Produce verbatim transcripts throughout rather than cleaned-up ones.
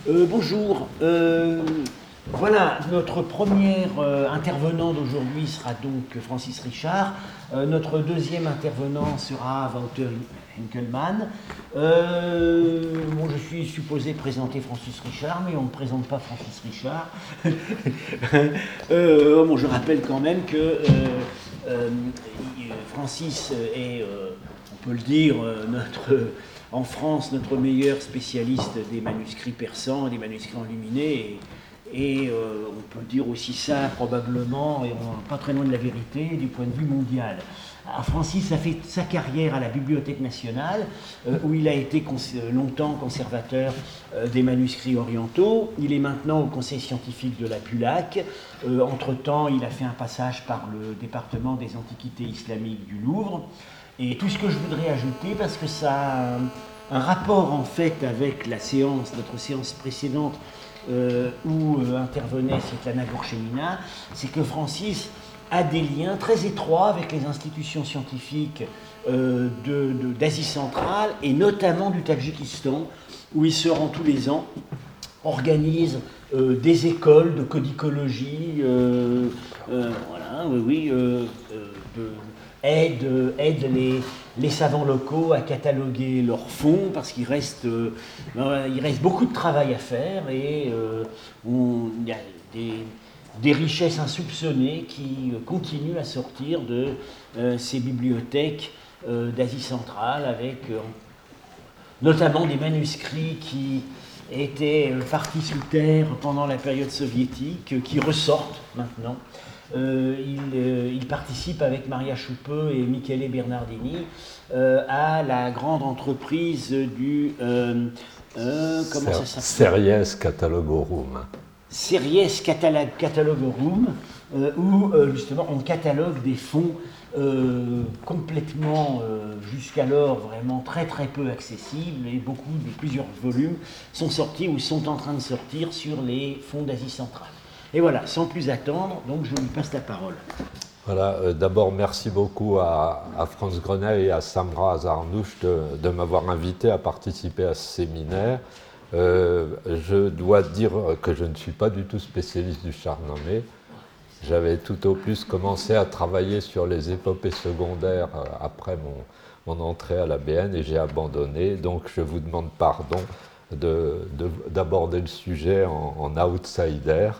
Euh, bonjour. Euh, voilà, notre premier euh, intervenant d'aujourd'hui sera donc Francis Richard. Euh, notre deuxième intervenant sera Wouter Henkelmann. Euh, bon, je suis supposé présenter Francis Richard, mais on ne présente pas Francis Richard. euh, bon, je rappelle quand même que euh, euh, Francis est, euh, on peut le dire, notre... en France, notre meilleur spécialiste des manuscrits persans, des manuscrits enluminés, et, et euh, on peut dire aussi ça probablement, et on n'est pas très loin de la vérité, du point de vue mondial. Alors, Francis a fait sa carrière à la Bibliothèque nationale, euh, où il a été cons longtemps conservateur euh, des manuscrits orientaux. Il est maintenant au Conseil scientifique de la Pulac. Euh, entre-temps, il a fait un passage par le département des antiquités islamiques du Louvre. Et tout ce que je voudrais ajouter, parce que ça a un, un rapport en fait avec la séance, notre séance précédente euh, où euh, intervenait Svetlana Gorchemina, c'est que Francis a des liens très étroits avec les institutions scientifiques euh, de, de, d'Asie centrale et notamment du Tadjikistan, où il se rend tous les ans, organise euh, des écoles de codicologie, euh, euh, voilà, oui, oui, euh, euh, de, aide, aide les, les savants locaux à cataloguer leurs fonds, parce qu'il reste, euh, il reste beaucoup de travail à faire, et euh, on, il y a des, des richesses insoupçonnées qui continuent à sortir de euh, ces bibliothèques euh, d'Asie centrale, avec euh, notamment des manuscrits qui étaient partis sous terre pendant la période soviétique, qui ressortent maintenant. Euh, il, euh, il participe avec Maria Schuppe et Michele Bernardini euh, à la grande entreprise du... Euh, euh, comment ça s'appelle ? Series Catalogorum. Series Catalogorum, euh, où euh, justement on catalogue des fonds euh, complètement, euh, jusqu'alors vraiment très très peu accessibles, et beaucoup, de plusieurs volumes sont sortis ou sont en train de sortir sur les fonds d'Asie centrale. Et voilà, sans plus attendre, donc je lui passe la parole. Voilà, euh, d'abord merci beaucoup à, à France Grenet et à Samra Azarnouch de, de m'avoir invité à participer à ce séminaire. Euh, je dois dire que je ne suis pas du tout spécialiste du Shahnameh. J'avais tout au plus commencé à travailler sur les épopées secondaires après mon, mon entrée à la B N et j'ai abandonné. Donc je vous demande pardon de, de, d'aborder le sujet en, en outsider.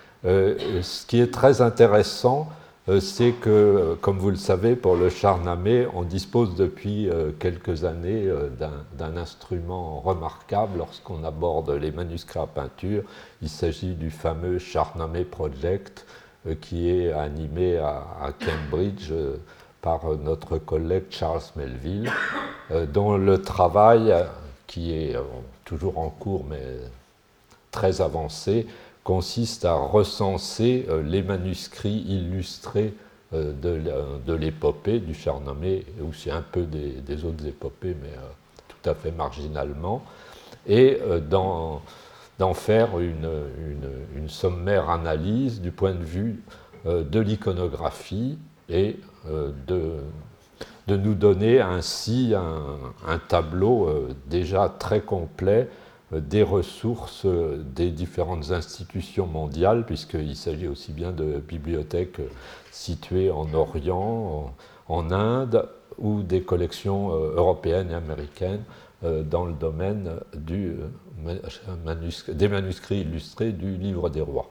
Euh, ce qui est très intéressant, euh, c'est que, comme vous le savez, pour le Shahnameh, on dispose depuis euh, quelques années euh, d'un, d'un instrument remarquable lorsqu'on aborde les manuscrits à peinture. Il s'agit du fameux Shahnameh Project, euh, qui est animé à, à Cambridge euh, par notre collègue Charles Melville, euh, dont le travail, qui est euh, toujours en cours mais très avancé, consiste à recenser euh, les manuscrits illustrés euh, de, de l'épopée du Shahnameh, et aussi un peu des, des autres épopées, mais euh, tout à fait marginalement, et euh, d'en, d'en faire une, une, une sommaire analyse du point de vue euh, de l'iconographie et euh, de, de nous donner ainsi un, un tableau euh, déjà très complet des ressources des différentes institutions mondiales, puisqu'il s'agit aussi bien de bibliothèques situées en Orient, en Inde, ou des collections européennes et américaines dans le domaine du manuscrit, des manuscrits illustrés du Livre des Rois.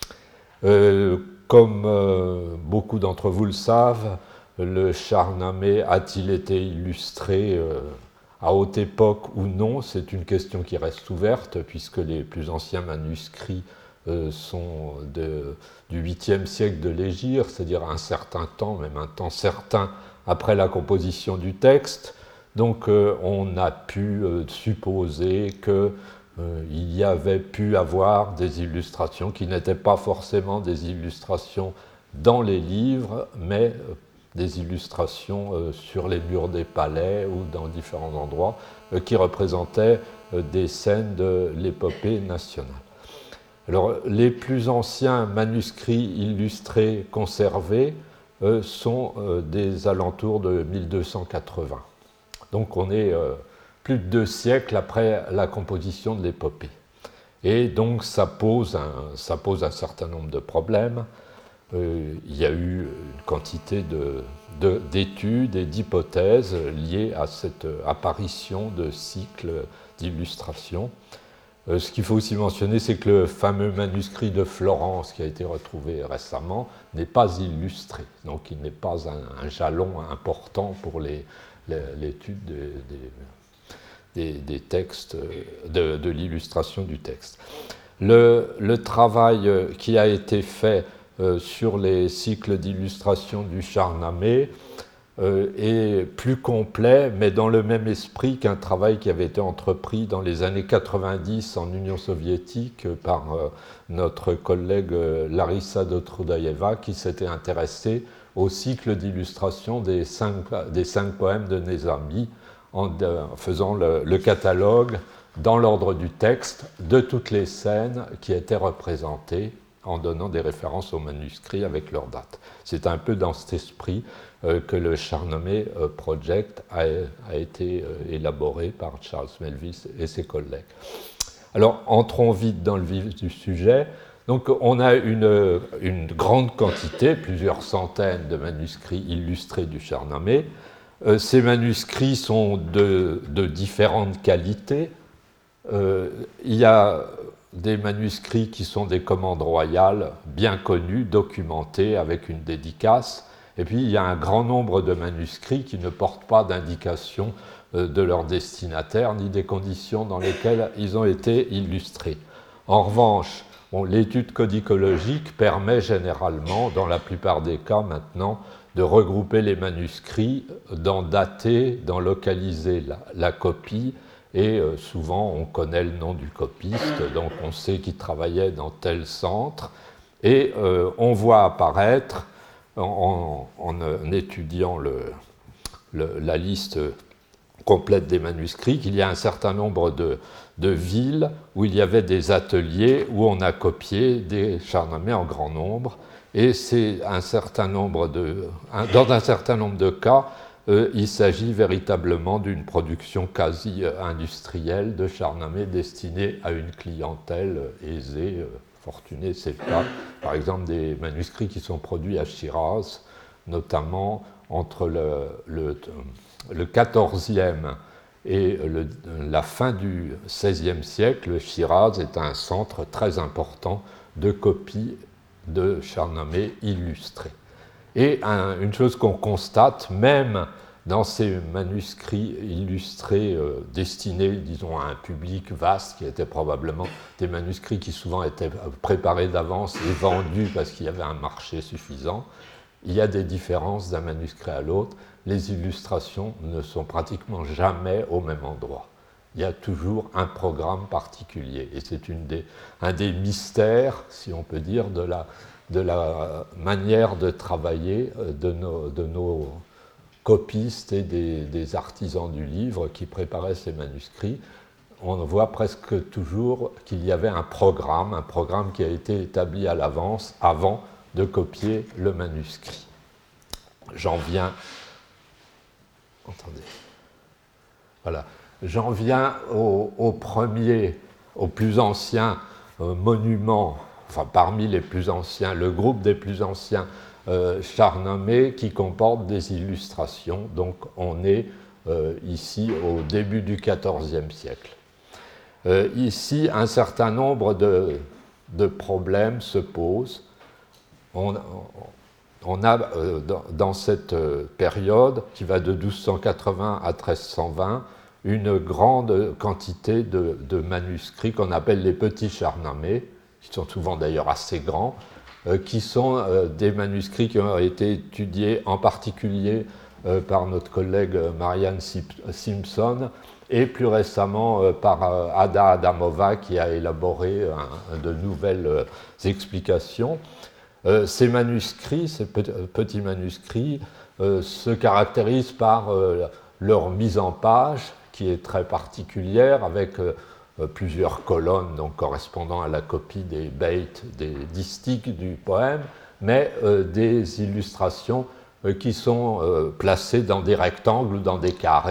Euh, comme euh, beaucoup d'entre vous le savent, le Shahnameh a-t-il été illustré euh, à haute époque ou non? C'est une question qui reste ouverte, puisque les plus anciens manuscrits euh, sont de, du huitième siècle de l'Hégire, c'est-à-dire un certain temps, même un temps certain après la composition du texte. Donc euh, on a pu euh, supposer que euh, il y avait pu avoir des illustrations qui n'étaient pas forcément des illustrations dans les livres, mais euh, des illustrations euh, sur les murs des palais ou dans différents endroits euh, qui représentaient euh, des scènes de l'épopée nationale. Alors, les plus anciens manuscrits illustrés conservés euh, sont euh, des alentours de mille deux cent quatre-vingts. Donc on est euh, plus de deux siècles après la composition de l'épopée. Et donc ça pose un, ça pose un certain nombre de problèmes. Euh, il y a eu une quantité de, de, d'études et d'hypothèses liées à cette apparition de cycles d'illustration. Euh, ce qu'il faut aussi mentionner, c'est que le fameux manuscrit de Florence qui a été retrouvé récemment n'est pas illustré, donc il n'est pas un, un jalon important pour les, les, l'étude des, des, des, des textes, de, de l'illustration du texte. Le, le travail qui a été fait euh, sur les cycles d'illustration du Charnamé euh, est plus complet, mais dans le même esprit qu'un travail qui avait été entrepris dans les années quatre-vingt-dix en Union soviétique par euh, notre collègue euh, Larissa Dotrudaeva, qui s'était intéressée au cycle d'illustration des cinq, des cinq poèmes de Nezami, en, de, en faisant le, le catalogue dans l'ordre du texte de toutes les scènes qui étaient représentées, en donnant des références aux manuscrits avec leurs dates. C'est un peu dans cet esprit euh, que le Charnamé euh, Project a, a été euh, élaboré par Charles Melville et ses collègues. Alors, entrons vite dans le vif du sujet. Donc, on a une, une grande quantité, plusieurs centaines de manuscrits illustrés du Charnamé. Euh, ces manuscrits sont de, de différentes qualités. Euh, il y a des manuscrits qui sont des commandes royales bien connus, documentés avec une dédicace. Et puis, il y a un grand nombre de manuscrits qui ne portent pas d'indication de leur destinataire ni des conditions dans lesquelles ils ont été illustrés. En revanche, bon, l'étude codicologique permet généralement, dans la plupart des cas maintenant, de regrouper les manuscrits, d'en dater, d'en localiser la, la copie, et euh, souvent on connaît le nom du copiste, donc on sait qu'il travaillait dans tel centre, et euh, on voit apparaître, en, en, en étudiant le, le, la liste complète des manuscrits, qu'il y a un certain nombre de, de villes où il y avait des ateliers où on a copié des Charnamé en grand nombre, et c'est un certain nombre de, dans un certain nombre de cas, Euh, il s'agit véritablement d'une production quasi industrielle de Charnamé destinée à une clientèle aisée, euh, fortunée. C'est le cas, par exemple, des manuscrits qui sont produits à Shiraz, notamment entre le, le, le quatorzième et le, la fin du seizième siècle. Shiraz est un centre très important de copies de Charnamé illustrées. Et un, une chose qu'on constate, même dans ces manuscrits illustrés euh, destinés, disons, à un public vaste, qui étaient probablement des manuscrits qui souvent étaient préparés d'avance et vendus parce qu'il y avait un marché suffisant, il y a des différences d'un manuscrit à l'autre. Les illustrations ne sont pratiquement jamais au même endroit. Il y a toujours un programme particulier. Et c'est une des, un des mystères, si on peut dire, de la... de la manière de travailler de nos, de nos copistes et des, des artisans du livre qui préparaient ces manuscrits. On voit presque toujours qu'il y avait un programme, un programme qui a été établi à l'avance avant de copier le manuscrit. J'en viens... Attendez. Voilà. J'en viens au, au premier, au plus ancien euh, monument, enfin parmi les plus anciens, le groupe des plus anciens euh, Charnamé qui comporte des illustrations. Donc on est euh, ici au début du quatorzième siècle. Euh, ici, un certain nombre de, de problèmes se posent. On, on a euh, dans, dans cette période, qui va de douze cent quatre-vingts à treize cent vingt, une grande quantité de, de manuscrits qu'on appelle les petits Charnamé, qui sont souvent d'ailleurs assez grands, euh, qui sont euh, des manuscrits qui ont été étudiés en particulier euh, par notre collègue Marianne Simpson et plus récemment euh, par euh, Ada Adamova qui a élaboré un, un de nouvelles euh, explications. Euh, ces manuscrits, ces petits manuscrits, euh, se caractérisent par euh, leur mise en page qui est très particulière avec euh, plusieurs colonnes donc, correspondant à la copie des baits, des distiques du poème, mais euh, des illustrations euh, qui sont euh, placées dans des rectangles ou dans des carrés,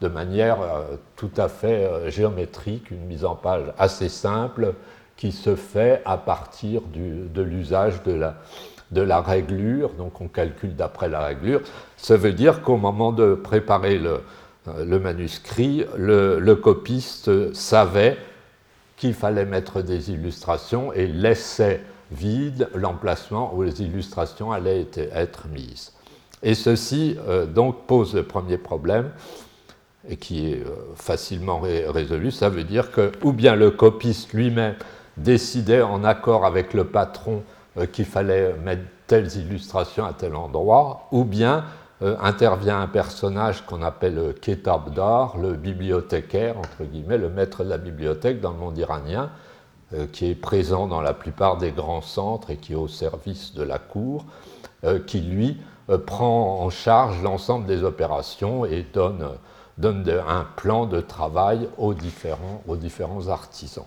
de manière euh, tout à fait euh, géométrique, une mise en page assez simple qui se fait à partir du, de l'usage de la, de la réglure. Donc on calcule d'après la réglure. Ça veut dire qu'au moment de préparer le, le manuscrit, le, le copiste savait qu'il fallait mettre des illustrations et laissait vide l'emplacement où les illustrations allaient être mises. Et ceci euh, donc pose le premier problème, et qui est euh, facilement ré résolu. Ça veut dire que ou bien le copiste lui-même décidait en accord avec le patron euh, qu'il fallait mettre telles illustrations à tel endroit, ou bien euh, intervient un personnage qu'on appelle le Ketabdar, le bibliothécaire, entre guillemets, le maître de la bibliothèque dans le monde iranien, euh, qui est présent dans la plupart des grands centres et qui est au service de la cour, euh, qui lui euh, prend en charge l'ensemble des opérations et donne, donne de, un plan de travail aux différents, aux différents artisans.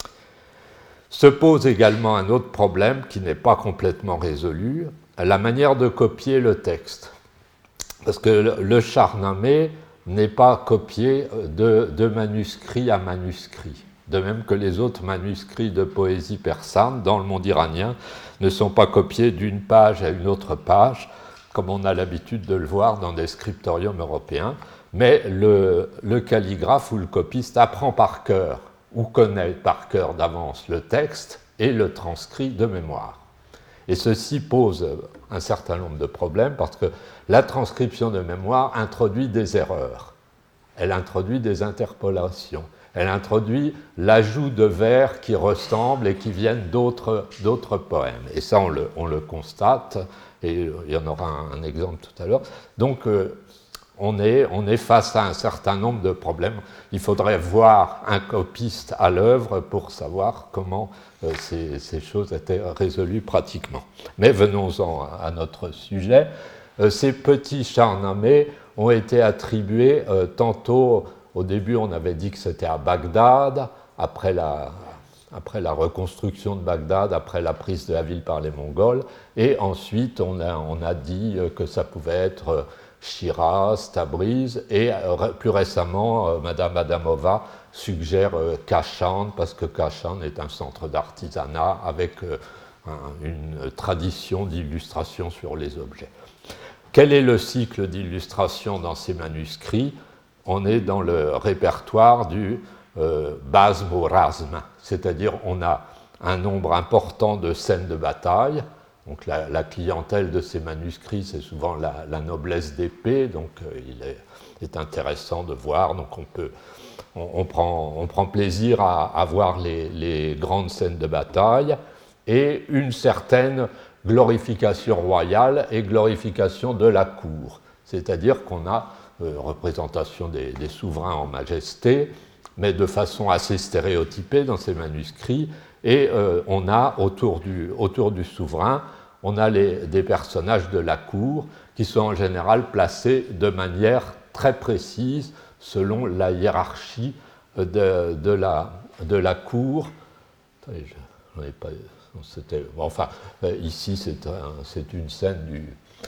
Se pose également un autre problème qui n'est pas complètement résolu, la manière de copier le texte. Parce que le Shahnameh n'est pas copié de, de manuscrit à manuscrit, de même que les autres manuscrits de poésie persane dans le monde iranien ne sont pas copiés d'une page à une autre page, comme on a l'habitude de le voir dans des scriptoriums européens, mais le, le calligraphe ou le copiste apprend par cœur ou connaît par cœur d'avance le texte et le transcrit de mémoire. Et ceci pose un certain nombre de problèmes parce que la transcription de mémoire introduit des erreurs, elle introduit des interpolations, elle introduit l'ajout de vers qui ressemblent et qui viennent d'autres, d'autres poèmes. Et ça, on le, on le constate, et il y en aura un, un exemple tout à l'heure. Donc, euh, On est, on est face à un certain nombre de problèmes. Il faudrait voir un copiste à l'œuvre pour savoir comment euh, ces, ces choses étaient résolues pratiquement. Mais venons-en à notre sujet. Euh, ces petits Shahnameh ont été attribués euh, tantôt, au début on avait dit que c'était à Bagdad, après la, après la reconstruction de Bagdad, après la prise de la ville par les Mongols, et ensuite on a, on a dit que ça pouvait être euh, Shiraz, Tabriz, et plus récemment, euh, Madame Adamova suggère euh, Kashan, parce que Kashan est un centre d'artisanat avec euh, un, une tradition d'illustration sur les objets. Quel est le cycle d'illustration dans ces manuscrits? On est dans le répertoire du euh, Bazm ou Razm, c'est-à-dire on a un nombre important de scènes de bataille. Donc la, la clientèle de ces manuscrits, c'est souvent la, la noblesse d'épée, donc euh, il est, est intéressant de voir. Donc on, peut, on, on, prend, on prend plaisir à, à voir les, les grandes scènes de bataille et une certaine glorification royale et glorification de la cour. C'est-à-dire qu'on a euh, représentation des, des souverains en majesté, mais de façon assez stéréotypée dans ces manuscrits. Et euh, on a autour du, autour du souverain, on a les, des personnages de la cour qui sont en général placés de manière très précise selon la hiérarchie de, de, la, de la cour. Attendez, je, ai pas, c'était, enfin, ici c'est, un, c'est une scène du,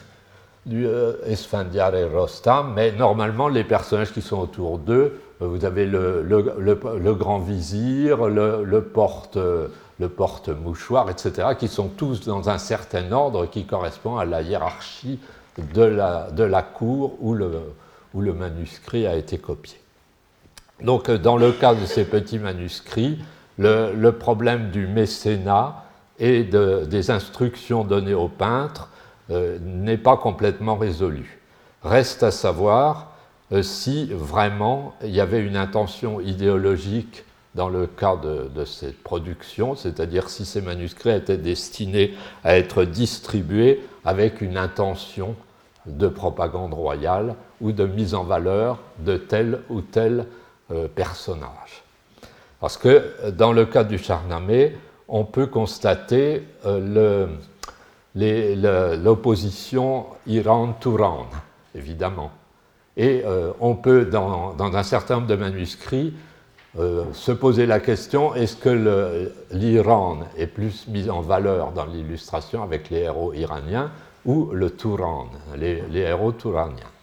du euh, Esfandiar et Rostam, mais normalement les personnages qui sont autour d'eux, vous avez le, le, le, le grand vizir, le, le, porte, le porte-mouchoir, et cetera, qui sont tous dans un certain ordre qui correspond à la hiérarchie de la, de la cour où le, où le manuscrit a été copié. Donc, dans le cas de ces petits manuscrits, le, le problème du mécénat et de, des instructions données aux peintres euh, n'est pas complètement résolu. Reste à savoir si vraiment il y avait une intention idéologique dans le cas de, de cette production, c'est-à-dire si ces manuscrits étaient destinés à être distribués avec une intention de propagande royale ou de mise en valeur de tel ou tel euh, personnage. Parce que dans le cas du Shahnameh, on peut constater euh, le, les, le, l'opposition Iran-Touran, évidemment. Et euh, on peut, dans, dans un certain nombre de manuscrits, euh, se poser la question, est-ce que le, l'Iran est plus mis en valeur dans l'illustration avec les héros iraniens ou le Touran, les, les héros touraniens?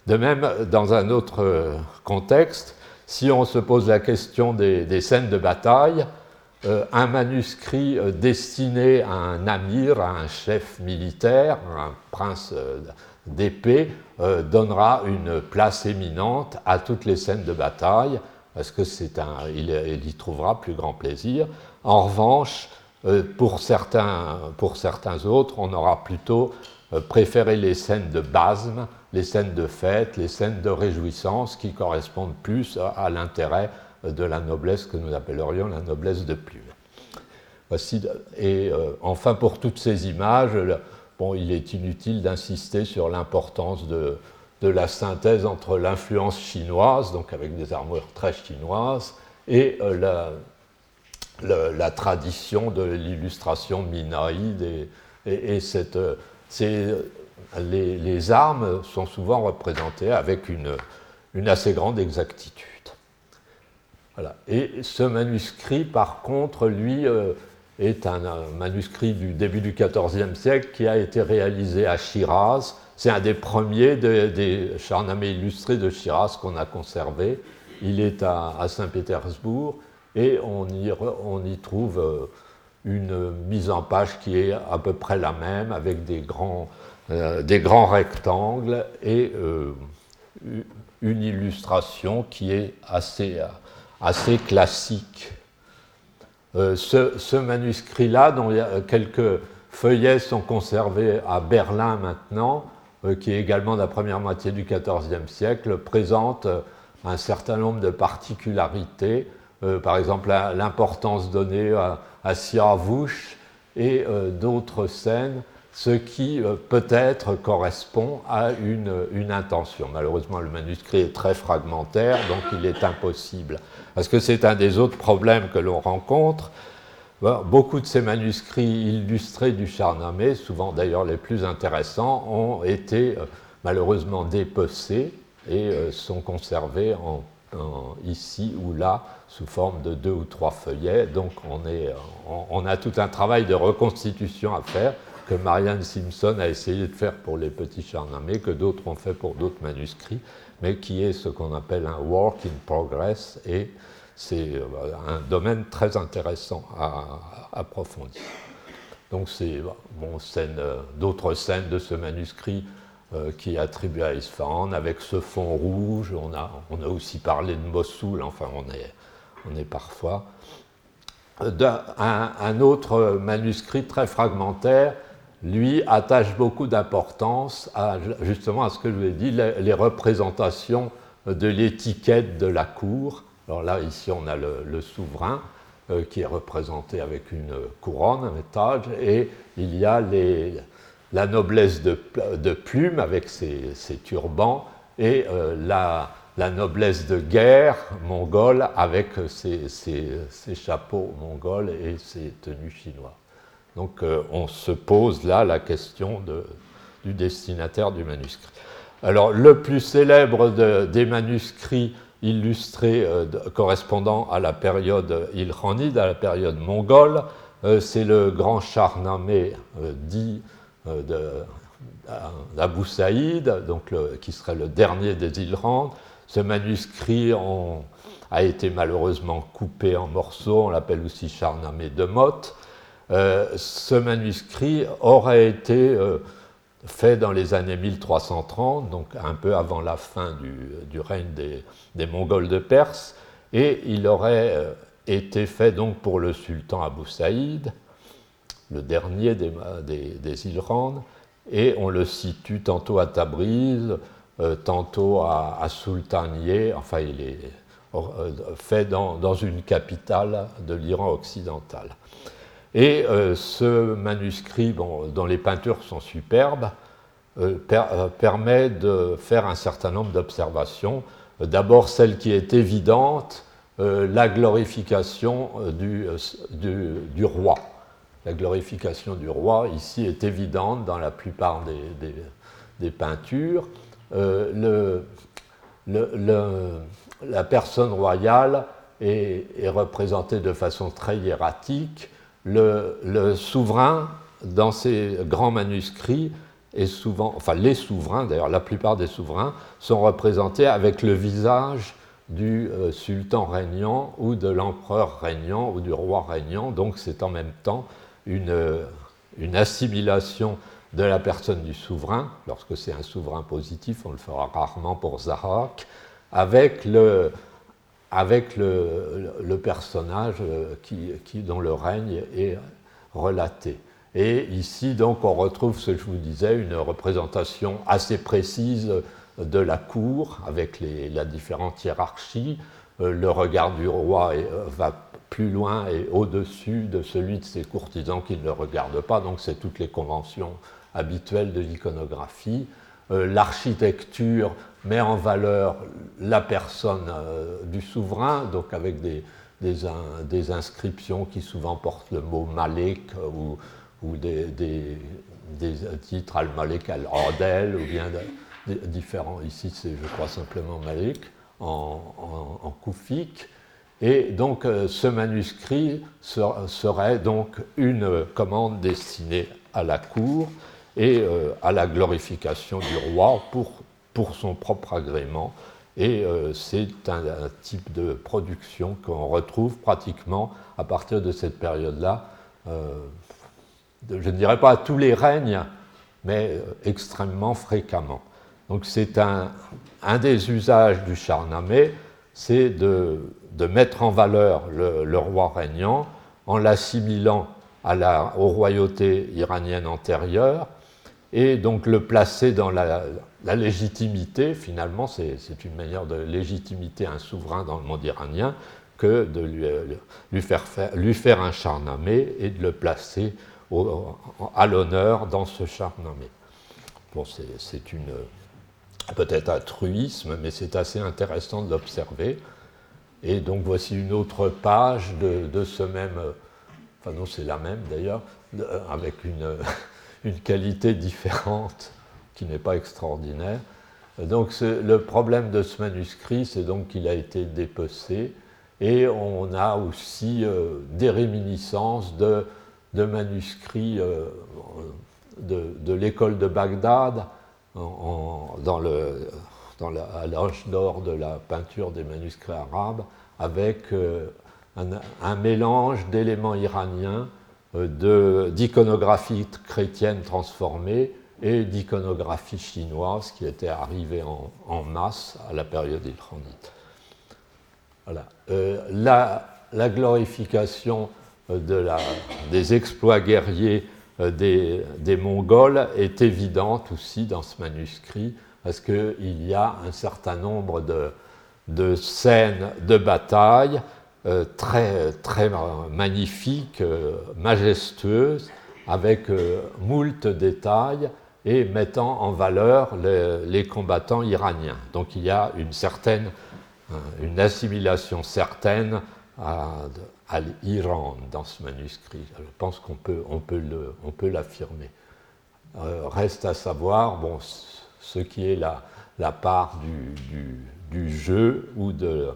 De même, dans un autre contexte, si on se pose la question des, des scènes de bataille, euh, un manuscrit euh, destiné à un amir, à un chef militaire, un prince euh, d'épée, euh, donnera une place éminente à toutes les scènes de bataille, parce que c'est un, il, il y trouvera plus grand plaisir. En revanche, euh, pour, certains, pour certains autres, on aura plutôt euh, préféré les scènes de basme, les scènes de fête, les scènes de réjouissance qui correspondent plus à, à l'intérêt de la noblesse que nous appellerions la noblesse de plume. Voici, et euh, enfin, pour toutes ces images, bon, il est inutile d'insister sur l'importance de, de la synthèse entre l'influence chinoise, donc avec des armures très chinoises, et euh, la, la, la tradition de l'illustration minoïde. Et, et, et cette, c'est, les, les armes sont souvent représentées avec une, une assez grande exactitude. Voilà. Et ce manuscrit, par contre, lui, euh, est un, un manuscrit du début du quatorzième siècle qui a été réalisé à Shiraz. C'est un des premiers de, des charnamés illustrés de Shiraz qu'on a conservé. Il est à, à Saint-Pétersbourg et on y, on y trouve une mise en page qui est à peu près la même, avec des grands, euh, des grands rectangles et euh, une illustration qui est assez, assez classique. Euh, ce, ce manuscrit-là, dont il y a quelques feuillets sont conservés à Berlin maintenant, euh, qui est également de la première moitié du quatorzième siècle, présente euh, un certain nombre de particularités, euh, par exemple la, l'importance donnée à, à Siavush et euh, d'autres scènes, ce qui euh, peut-être correspond à une, une intention. Malheureusement, le manuscrit est très fragmentaire, donc il est impossible. Parce que c'est un des autres problèmes que l'on rencontre. Beaucoup de ces manuscrits illustrés du Shahnameh, souvent d'ailleurs les plus intéressants, ont été malheureusement dépecés et sont conservés en, en, ici ou là sous forme de deux ou trois feuillets. Donc on, est, on, on a tout un travail de reconstitution à faire que Marianne Simpson a essayé de faire pour les petits Shahnameh, que d'autres ont fait pour d'autres manuscrits, mais qui est ce qu'on appelle un work in progress, et c'est un domaine très intéressant à, à approfondir. Donc c'est bon, scène, d'autres scènes de ce manuscrit euh, qui est attribué à Isfahan, avec ce fond rouge. On a, on a aussi parlé de Mossoul, enfin on est, on est parfois. D'un, un, un autre manuscrit très fragmentaire, lui, attache beaucoup d'importance à, justement à ce que je vous ai dit, les, les représentations de l'étiquette de la cour. Alors là, ici, on a le, le souverain euh, qui est représenté avec une couronne, un étage, et il y a les, la noblesse de, de plume avec ses, ses turbans, et euh, la, la noblesse de guerre mongole avec ses, ses, ses chapeaux mongols et ses tenues chinoises. Donc euh, on se pose là la question de, du destinataire du manuscrit. Alors le plus célèbre de, des manuscrits illustrés euh, de, correspondant à la période ilkhanide, à la période mongole, euh, c'est le grand Shahnameh euh, dit euh, d'Abou Saïd, donc le, qui serait le dernier des Ilkhandes. Ce manuscrit on, a été malheureusement coupé en morceaux, on l'appelle aussi Shahnameh de Mot. Euh, ce manuscrit aurait été euh, fait dans les années mille trois cent trente, donc un peu avant la fin du, du règne des, des Mongols de Perse, et il aurait euh, été fait donc pour le sultan Abou Saïd, le dernier des, des, des Ilkhandes, et on le situe tantôt à Tabriz, euh, tantôt à, à Sultaniye, enfin il est euh, fait dans, dans une capitale de l'Iran occidental. Et euh, ce manuscrit, bon, dont les peintures sont superbes, euh, per, euh, permet de faire un certain nombre d'observations. Euh, d'abord, celle qui est évidente, euh, la glorification euh, du, euh, du, du roi. La glorification du roi, ici, est évidente dans la plupart des, des, des peintures. Euh, le, le, le, la personne royale est, est représentée de façon très hiératique. Le, le souverain, dans ses grands manuscrits, est souvent, enfin les souverains, d'ailleurs la plupart des souverains, sont représentés avec le visage du euh, sultan régnant ou de l'empereur régnant ou du roi régnant. Donc c'est en même temps une, euh, une assimilation de la personne du souverain, lorsque c'est un souverain positif, on le fera rarement pour Zahak, avec le, avec le, le personnage qui, qui, dont le règne est relaté. Et ici, donc, on retrouve ce que je vous disais, une représentation assez précise de la cour, avec les, la différente hiérarchie. Le regard du roi est, va plus loin et au-dessus de celui de ses courtisans qui ne le regardent pas, donc c'est toutes les conventions habituelles de l'iconographie. Euh, l'architecture met en valeur la personne euh, du souverain, donc avec des, des, un, des inscriptions qui souvent portent le mot Malik ou, ou des, des, des titres Al-Malik Al-Adel, ou bien de, de, différents, ici c'est je crois simplement Malik, en, en, en koufik. Et donc euh, ce manuscrit ser, serait donc une commande destinée à la cour et euh, à la glorification du roi pour, pour son propre agrément. Et euh, c'est un, un type de production qu'on retrouve pratiquement à partir de cette période-là, euh, de, je ne dirais pas à tous les règnes, mais euh, extrêmement fréquemment. Donc c'est un, un des usages du Shahnameh, c'est de, de mettre en valeur le, le roi régnant en l'assimilant à la, aux royautés iraniennes antérieures, et donc le placer dans la, la légitimité, finalement, c'est, c'est une manière de légitimiter un souverain dans le monde iranien que de lui, lui, faire, faire, lui faire un Shahnameh et de le placer au, à l'honneur dans ce Shahnameh. Bon, c'est, c'est une, peut-être un truisme, mais c'est assez intéressant de l'observer. Et donc voici une autre page de, de ce même, enfin non, c'est la même d'ailleurs, avec une... une qualité différente qui n'est pas extraordinaire. Donc le problème de ce manuscrit, c'est donc qu'il a été dépecé, et on a aussi euh, des réminiscences de, de manuscrits euh, de, de l'école de Bagdad, en, en, dans, le, dans la, à l'âge d'or de la peinture des manuscrits arabes, avec euh, un, un mélange d'éléments iraniens, De, d'iconographie chrétienne transformée et d'iconographie chinoise qui était arrivée en, en masse à la période ilkhanite. Voilà. Euh, la, la glorification de la, des exploits guerriers des, des Mongols est évidente aussi dans ce manuscrit, parce qu'il y a un certain nombre de, de scènes de bataille Euh, très, très magnifique, euh, majestueuse, avec euh, moult détails et mettant en valeur les, les combattants iraniens. Donc il y a une certaine, euh, une assimilation certaine à, à l'Iran dans ce manuscrit. Je pense qu'on peut, on peut, le, on peut l'affirmer. Euh, reste à savoir, bon, ce qui est la, la part du, du, du jeu ou de...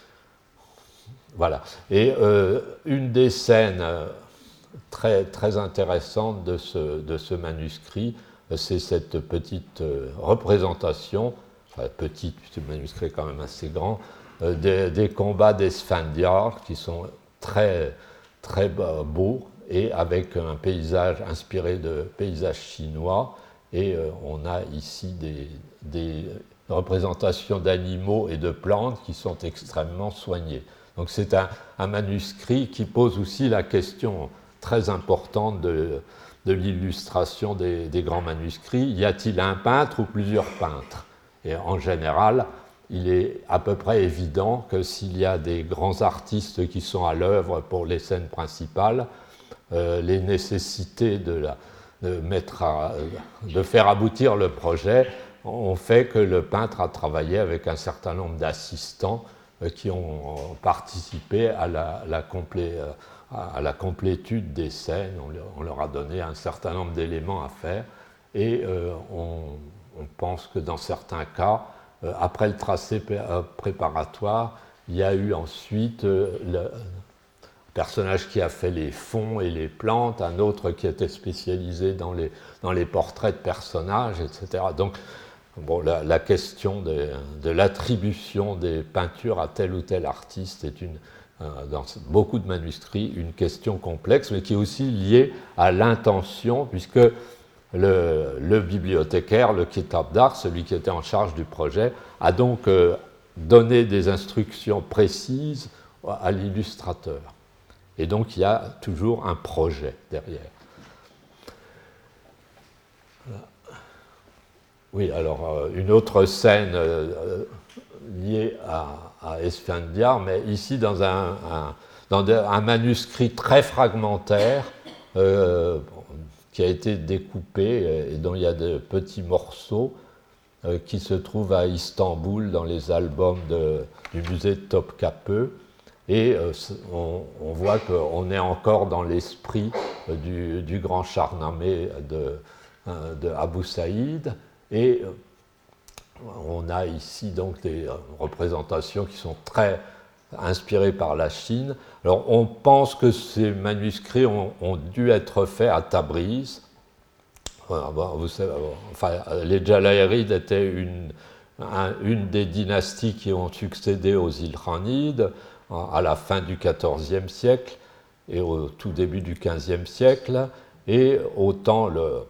Voilà. Et euh, une des scènes très, très intéressantes de ce, de ce manuscrit, c'est cette petite représentation, enfin petite, ce manuscrit est quand même assez grand, euh, des, des combats d'Esfandiar qui sont très, très beaux et avec un paysage inspiré de paysages chinois. Et euh, on a ici des, des représentations d'animaux et de plantes qui sont extrêmement soignées. Donc c'est un, un manuscrit qui pose aussi la question très importante de, de l'illustration des, des grands manuscrits. Y a-t-il un peintre ou plusieurs peintres? Et en général, il est à peu près évident que s'il y a des grands artistes qui sont à l'œuvre pour les scènes principales, euh, les nécessités de, la, de, mettre à, de faire aboutir le projet ont fait que le peintre a travaillé avec un certain nombre d'assistants qui ont participé à la, la, complé, à la complétude des scènes. On leur, on leur a donné un certain nombre d'éléments à faire, et euh, on, on pense que dans certains cas, euh, après le tracé préparatoire, il y a eu ensuite, euh, le, personnage qui a fait les fonds et les plantes, un autre qui était spécialisé dans les, dans les portraits de personnages, et cetera. Donc, bon, la, la question de, de l'attribution des peintures à tel ou tel artiste est une, euh, dans beaucoup de manuscrits, une question complexe, mais qui est aussi liée à l'intention, puisque le, le bibliothécaire, le kitabdar, celui qui était en charge du projet, a donc euh, donné des instructions précises à l'illustrateur. Et donc, il y a toujours un projet derrière. Oui, alors, une autre scène liée à, à Esfandiar, mais ici, dans un, un, dans un manuscrit très fragmentaire, euh, qui a été découpé et dont il y a de petits morceaux, euh, qui se trouvent à Istanbul, dans les albums de, du musée de Topkapı. Et euh, on, on voit qu'on est encore dans l'esprit euh, du, du grand Shahnameh de, euh, de Abou Saïd. Et euh, on a ici donc des euh, représentations qui sont très inspirées par la Chine. Alors on pense que ces manuscrits ont, ont dû être faits à Tabriz. Voilà, bon, vous savez, enfin, les Jalayirides étaient une, un, une des dynasties qui ont succédé aux Ilkhanides à la fin du quatorzième siècle et au tout début du quinzième siècle, et autant le,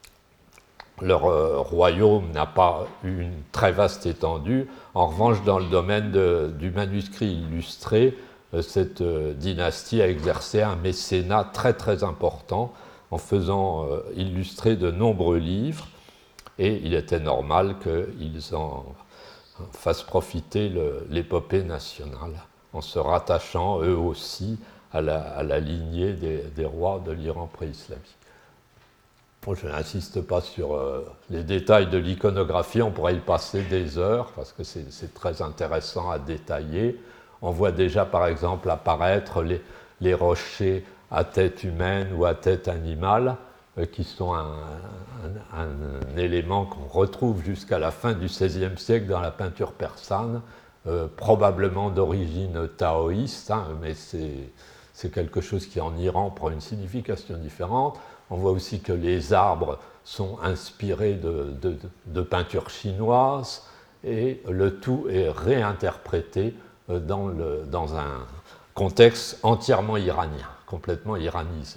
leur euh, royaume n'a pas eu une très vaste étendue. En revanche, dans le domaine de, du manuscrit illustré, euh, cette euh, dynastie a exercé un mécénat très très important en faisant euh, illustrer de nombreux livres, et il était normal qu'ils en fassent profiter le, l'épopée nationale, en se rattachant eux aussi à la, à la lignée des, des rois de l'Iran préislamique. Bon, je n'insiste pas sur euh, les détails de l'iconographie, on pourrait y passer des heures, parce que c'est, c'est très intéressant à détailler. On voit déjà par exemple apparaître les, les rochers à tête humaine ou à tête animale, euh, qui sont un, un, un élément qu'on retrouve jusqu'à la fin du seizième siècle dans la peinture persane, Euh, probablement d'origine taoïste, hein, mais c'est, c'est quelque chose qui en Iran prend une signification différente. On voit aussi que les arbres sont inspirés de, de, de peintures chinoises, et le tout est réinterprété dans, le, dans un contexte entièrement iranien, complètement iranisé.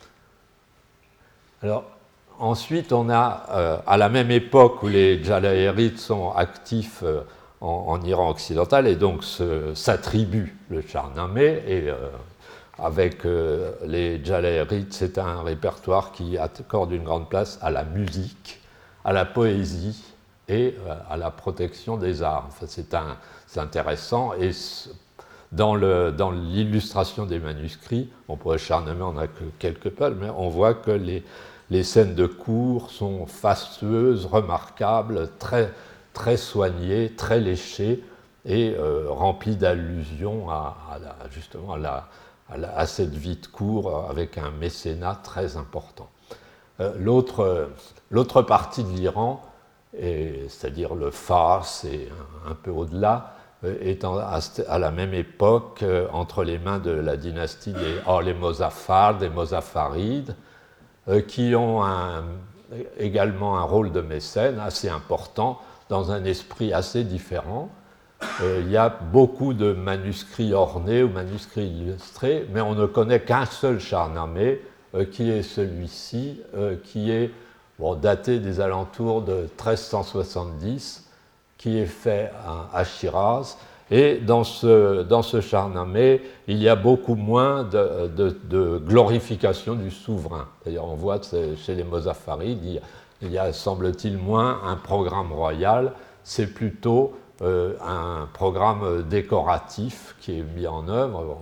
Alors, ensuite, on a, euh, à la même époque où les Jalayirides sont actifs euh, En, en Iran occidental, et donc se, s'attribue le Shahnameh, et euh, avec euh, les Jalayirides, c'est un répertoire qui accorde une grande place à la musique, à la poésie et euh, à la protection des arts. Enfin, c'est, un, c'est intéressant, et dans, le, dans l'illustration des manuscrits, on pourrait Shahnameh, on n'a que quelques pages, mais on voit que les, les scènes de cour sont fastueuses, remarquables, très très soigné, très léché, et euh, rempli d'allusions à, à la, justement à, la, à, la, à cette vie de cour avec un mécénat très important. Euh, l'autre, l'autre partie de l'Iran, et, c'est-à-dire le Fars et un, un peu au-delà, euh, est en, à, à la même époque euh, entre les mains de la dynastie des oh, les Mozaffars, des Mozaffarides, euh, qui ont un, également un rôle de mécène assez important, dans un esprit assez différent. Euh, il y a beaucoup de manuscrits ornés ou manuscrits illustrés, mais on ne connaît qu'un seul Shahnameh, euh, qui est celui-ci, euh, qui est bon, daté des alentours de treize cent soixante-dix, qui est fait à, à Shiraz. Et dans ce, dans ce Shahnameh, il y a beaucoup moins de, de, de glorification du souverain. D'ailleurs, on voit chez les Mozaffarides, il y a Il y a, semble-t-il, moins un programme royal, c'est plutôt euh, un programme décoratif qui est mis en œuvre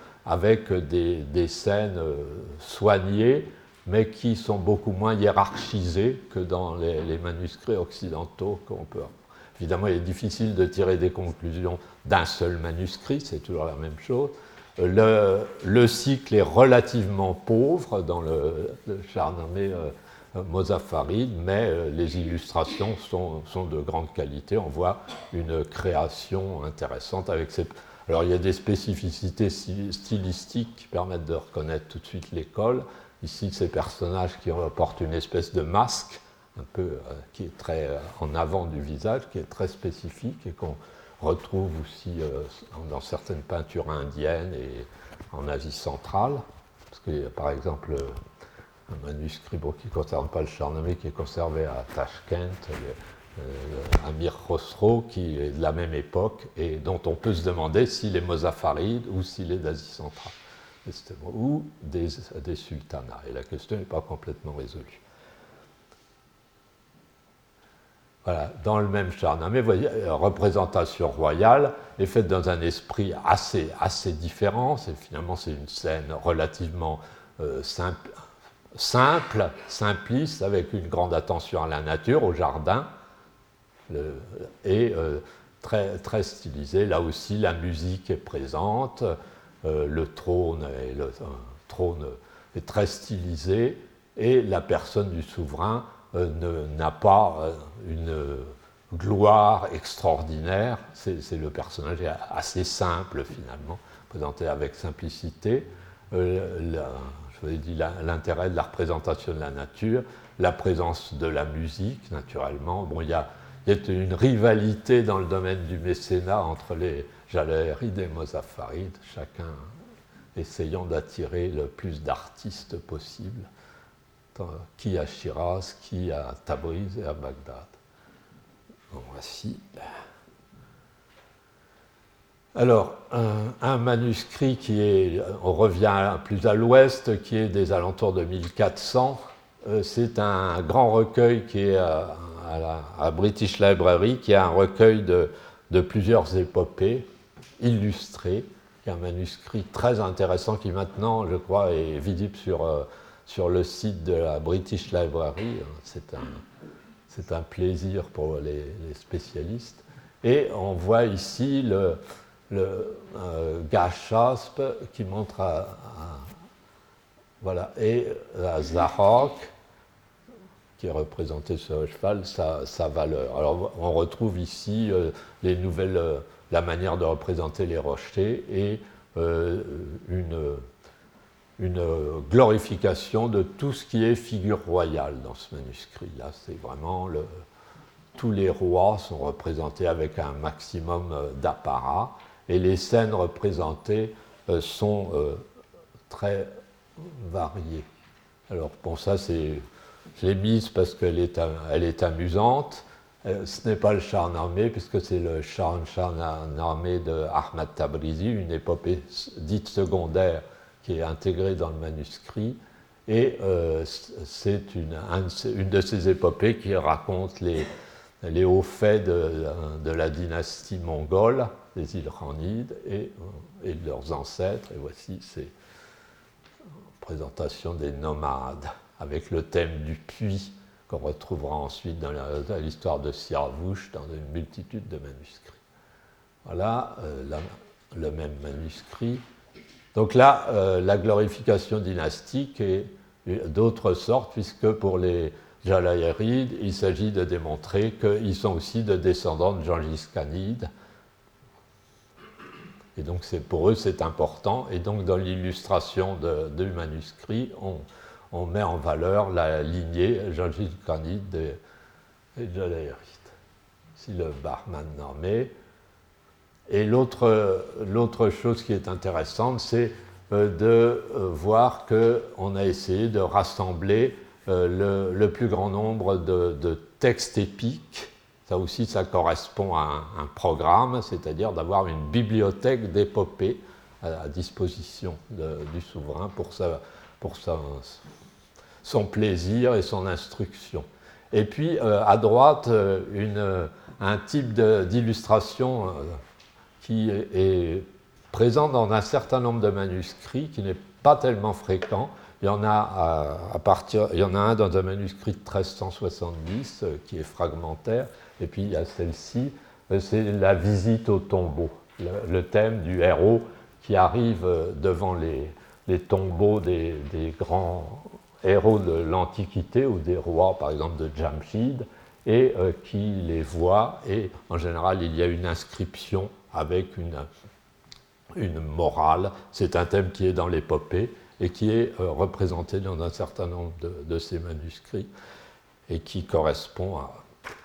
avec des, des scènes soignées, mais qui sont beaucoup moins hiérarchisées que dans les, les manuscrits occidentaux qu'on peut. Évidemment, il est difficile de tirer des conclusions d'un seul manuscrit, c'est toujours la même chose. Le, le cycle est relativement pauvre dans le, le Shahnameh euh, Mozaffaride, mais euh, les illustrations sont, sont de grande qualité. On voit une création intéressante avec ces, Alors il y a des spécificités stylistiques qui permettent de reconnaître tout de suite l'école. Ici, ces personnages qui portent une espèce de masque, un peu euh, qui est très euh, en avant du visage, qui est très spécifique et qu'on retrouve aussi euh, dans certaines peintures indiennes et en Asie centrale. Parce qu'il y a par exemple un manuscrit bon, qui ne concerne pas le Shahnameh, qui est conservé à Tashkent, euh, Amir Khosrow, qui est de la même époque et dont on peut se demander s'il est mozafaride ou s'il est d'Asie centrale, ou des, des sultanats. Et la question n'est pas complètement résolue. Voilà, dans le même Shahnameh, vous voyez, la représentation royale est faite dans un esprit assez, assez différent. C'est, finalement, c'est une scène relativement euh, simple, simple, simpliste, avec une grande attention à la nature, au jardin, le, et euh, très, très stylisée. Là aussi, la musique est présente, euh, le trône, est, le euh, trône est très stylisé, et la personne du souverain euh, ne, n'a pas euh, une gloire extraordinaire. C'est, c'est le personnage assez simple, finalement, présenté avec simplicité. Euh, la, je vous ai dit la, l'intérêt de la représentation de la nature, la présence de la musique, naturellement. Bon, il y a, il y a une rivalité dans le domaine du mécénat entre les Jalalirides et Mozaffarides, chacun essayant d'attirer le plus d'artistes possible, qui à Shiraz, qui à Tabriz et à Bagdad. Bon, voici. Alors, un, un manuscrit qui est, on revient plus à l'ouest, qui est des alentours de mille quatre cents. Euh, c'est un grand recueil qui est à, à la à British Library, qui est un recueil de, de plusieurs épopées illustrées, qui est un manuscrit très intéressant qui maintenant, je crois, est visible sur, euh, sur le site de la British Library. C'est un, c'est un plaisir pour les, les spécialistes. Et on voit ici le, le euh, Gashasp qui montre à, à, voilà, et la Zahok, qui est représentée sur le cheval, sa, sa valeur. Alors on retrouve ici euh, les nouvelles, euh, la manière de représenter les rochers et euh, une, une glorification de tout ce qui est figure royale dans ce manuscrit. Là, c'est vraiment le, tous les rois sont représentés avec un maximum d'apparat et les scènes représentées euh, sont euh, très variées. Alors bon, ça c'est, je l'ai mise parce qu'elle est, elle est amusante. Euh, ce n'est pas le Shahnameh puisque c'est le Shahnameh de Ahmad Tabrizi, une épopée dite secondaire qui est intégrée dans le manuscrit. Et euh, c'est une, un, une de ces épopées qui raconte les, les hauts faits de, de la dynastie mongole, des Ilkhanides et, et de leurs ancêtres. Et voici ces présentations des nomades, avec le thème du puits qu'on retrouvera ensuite dans, la, dans l'histoire de Siravouche, dans une multitude de manuscrits. Voilà euh, la, le même manuscrit. Donc là, euh, la glorification dynastique est d'autres sortes, puisque pour les Jalalirides, il s'agit de démontrer qu'ils sont aussi de descendants de Gengis Khanide. Et donc c'est, pour eux, c'est important. Et donc dans l'illustration de, du manuscrit, on, on met en valeur la lignée Gengis Khanide des, des Jalalirides. Ici le Bahman Normé. Et l'autre, l'autre chose qui est intéressante, c'est euh, de euh, voir qu'on a essayé de rassembler euh, le, le plus grand nombre de, de textes épiques. Ça aussi, ça correspond à un, un programme, c'est-à-dire d'avoir une bibliothèque d'épopées à, à disposition de, du souverain pour, sa, pour sa, son plaisir et son instruction. Et puis, euh, à droite, une, un type de, d'illustration euh, qui est présent dans un certain nombre de manuscrits, qui n'est pas tellement fréquent. Il y en a, à, à partir, il y en a un dans un manuscrit de treize cent soixante-dix euh, qui est fragmentaire, et puis il y a celle-ci, euh, c'est la visite au tombeau, le, le thème du héros qui arrive euh, devant les, les tombeaux des, des grands héros de l'Antiquité ou des rois, par exemple de Jamshid, et euh, qui les voit, et en général il y a une inscription avec une, une morale. C'est un thème qui est dans l'épopée et qui est euh, représenté dans un certain nombre de, de ces manuscrits et qui correspond à,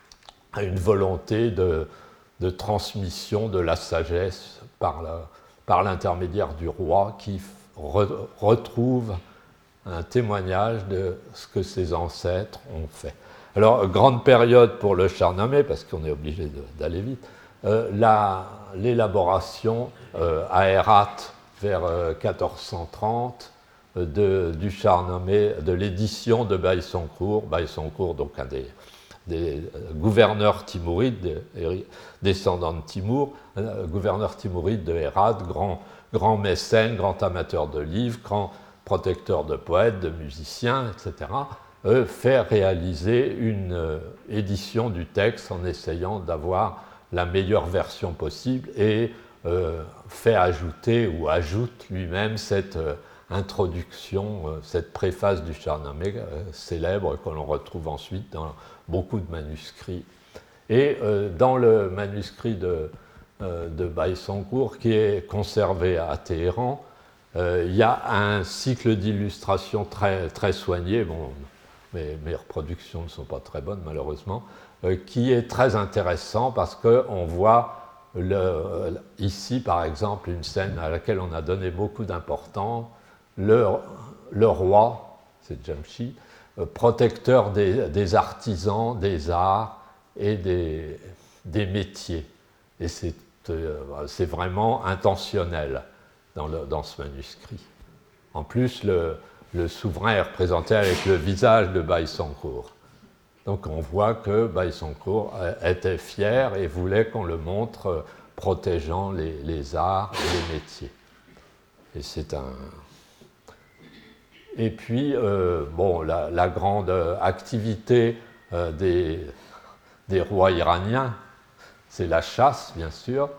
à une volonté de, de transmission de la sagesse par, la, par l'intermédiaire du roi qui re, retrouve un témoignage de ce que ses ancêtres ont fait. Alors, grande période pour le Shahnameh, parce qu'on est obligé de, d'aller vite, euh, la, l'élaboration euh, à Hérat vers euh, quatorze cent trente euh, de, du Shahnameh, de l'édition de Baïsoncourt, Baïsoncourt, donc un des, des gouverneurs timourides, des, descendants de Timour, euh, gouverneur timouride de Hérat, grand, grand mécène, grand amateur de livres, grand protecteur de poètes, de musiciens, et cetera, euh, fait réaliser une euh, édition du texte en essayant d'avoir la meilleure version possible et euh, fait ajouter ou ajoute lui-même cette euh, introduction, euh, cette préface du Shahnameh euh, célèbre que l'on retrouve ensuite dans beaucoup de manuscrits. Et euh, dans le manuscrit de, euh, de Baïsoncourt, qui est conservé à Téhéran, euh, il y a un cycle d'illustrations très, très soigné. Bon, mes, mes reproductions ne sont pas très bonnes, malheureusement, euh, qui est très intéressant parce qu'on voit le, ici, par exemple, une scène à laquelle on a donné beaucoup d'importance. Le, le roi, c'est Jamshi, euh, protecteur des, des artisans, des arts et des, des métiers. Et c'est, euh, c'est vraiment intentionnel dans, le, dans ce manuscrit. En plus, le, le souverain est représenté avec le visage de Baïsoncourt. Donc on voit que Baïsoncourt était fier et voulait qu'on le montre protégeant les, les arts et les métiers. Et c'est un... Et puis, euh, bon, la, la grande activité euh, des, des rois iraniens, c'est la chasse, bien sûr.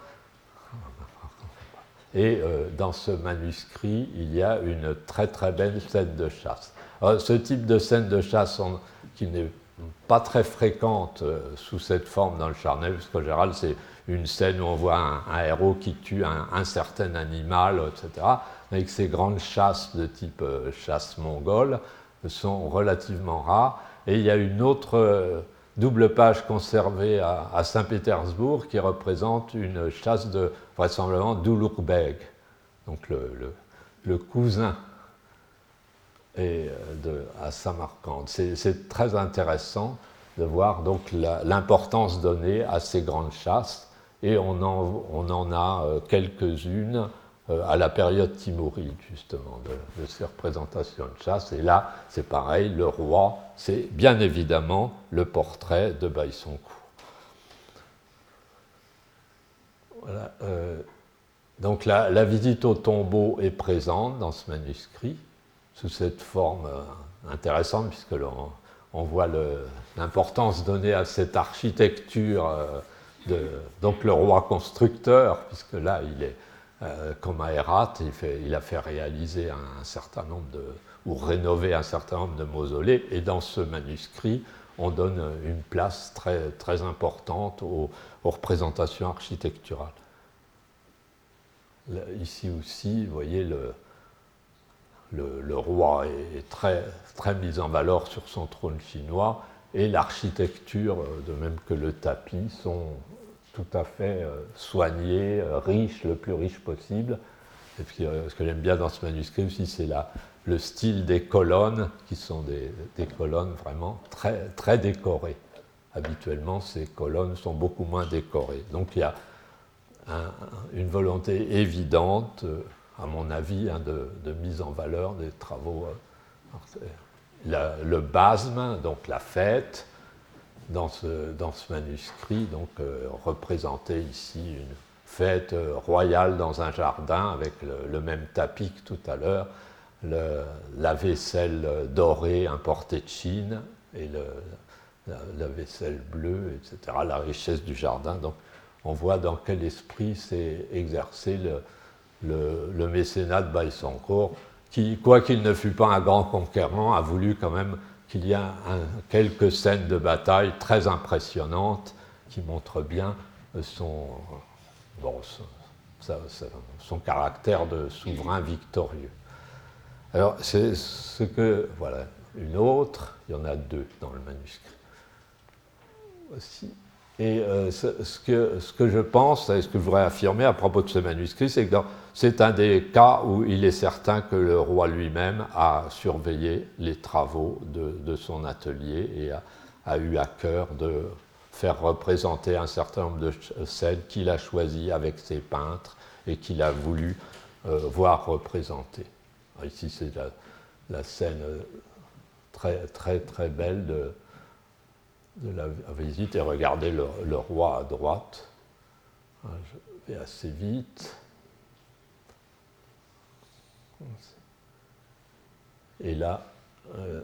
Et euh, dans ce manuscrit, il y a une très très belle scène de chasse. Alors, ce type de scène de chasse, on, qui n'est pas très fréquente euh, sous cette forme dans le Shahnameh, parce qu'en général, c'est une scène où on voit un, un héros qui tue un, un certain animal, et cetera. Avec ces grandes chasses de type euh, chasse mongole, sont relativement rares. Et il y a une autre euh, double page conservée à, à Saint-Pétersbourg qui représente une chasse de vraisemblablement d'Ulugbeg, donc le, le, le cousin et de, à Samarcande. C'est, c'est très intéressant de voir donc la, l'importance donnée à ces grandes chasses, et on en, on en a euh, quelques-unes euh, à la période timouride, justement, de, de ces représentations de chasse. Et là, c'est pareil, le roi, c'est bien évidemment le portrait de Baïsoncourt. Voilà, euh, donc la, la visite au tombeau est présente dans ce manuscrit, sous cette forme euh, intéressante, puisque l'on on voit le, l'importance donnée à cette architecture, euh, de, donc le roi constructeur, puisque là, il est, euh, comme à Hérat, il, fait, il a fait réaliser un, un certain nombre de, ou rénover un certain nombre de mausolées, et dans ce manuscrit, on donne une place très, très importante aux, aux représentations architecturales. Là, ici aussi, vous voyez, le, le, le roi est très, très mis en valeur sur son trône chinois, et l'architecture, de même que le tapis, sont tout à fait soignés, riches, le plus riche possible. Et puis, ce que j'aime bien dans ce manuscrit aussi, c'est la, le style des colonnes, qui sont des, des colonnes vraiment très, très décorées. Habituellement, ces colonnes sont beaucoup moins décorées. Donc, il y a un, une volonté évidente, à mon avis, hein, de, de mise en valeur des travaux. La, le basme, donc la fête, dans ce, dans ce manuscrit, donc euh, représentait ici une fête euh, royale dans un jardin avec le, le même tapis que tout à l'heure, le, la vaisselle dorée importée de Chine et le, la, la vaisselle bleue, et cetera, la richesse du jardin. Donc on voit dans quel esprit s'est exercé le, le, le mécénat de Baïsoncourt, qui, quoiqu'il ne fût pas un grand conquérant, a voulu quand même qu'il y ait un, quelques scènes de bataille très impressionnantes qui montrent bien son, bon, son, ça, ça, son caractère de souverain victorieux. Alors, c'est ce que, voilà, une autre, il y en a deux dans le manuscrit. Voici. Et euh, ce, ce, que, ce que je pense, et ce que je voudrais affirmer à propos de ce manuscrit, c'est que c'est un des cas où il est certain que le roi lui-même a surveillé les travaux de, de son atelier et a, a eu à cœur de faire représenter un certain nombre de scènes qu'il a choisies avec ses peintres et qu'il a voulu euh, voir représenter. Alors ici, c'est la, la scène très, très, très belle de, de la visite, et regardez le, le roi à droite. Je vais assez vite. Et là, euh,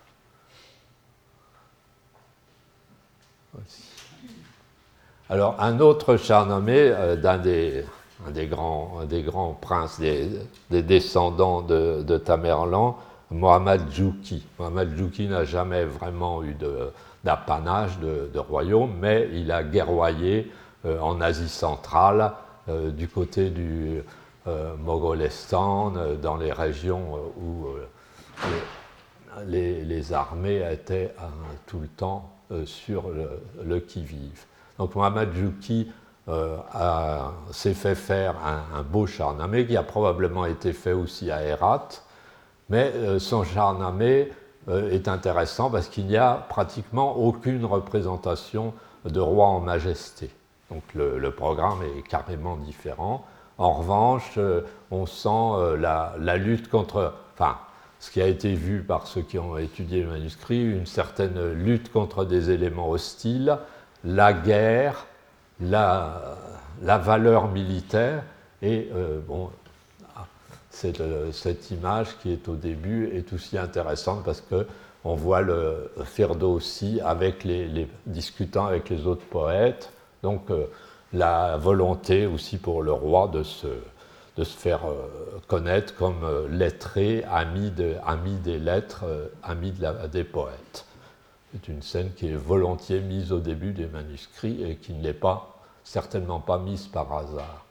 alors un autre charnommé euh, d'un des, un des, grands, un des grands princes, des, des descendants de, de Tamerlan, Mohammad Jouki. Mohammad Jouki n'a jamais vraiment eu de, d'apanage de, de royaume, mais il a guerroyé euh, en Asie centrale, euh, du côté du euh, Mogolestan, euh, dans les régions euh, où euh, les, les armées étaient euh, tout le temps euh, sur le, le qui-vive. Donc Mohammad Jouki euh, a, s'est fait faire un, un beau charnamé qui a probablement été fait aussi à Hérat, mais euh, son charnamé euh, est intéressant parce qu'il n'y a pratiquement aucune représentation de roi en majesté. Donc le, le programme est carrément différent. En revanche, euh, on sent euh, la, la lutte contre, enfin, ce qui a été vu par ceux qui ont étudié le manuscrit, une certaine lutte contre des éléments hostiles, la guerre, la, la valeur militaire, et euh, bon, cette, cette image qui est au début est aussi intéressante parce qu'on voit le Firdausi avec les, les, discutant avec les autres poètes, donc euh, la volonté aussi pour le roi de se, de se faire euh, connaître comme euh, lettré, ami, de, ami des lettres, euh, ami de la, des poètes. C'est une scène qui est volontiers mise au début des manuscrits et qui ne l'est pas, certainement pas mise par hasard.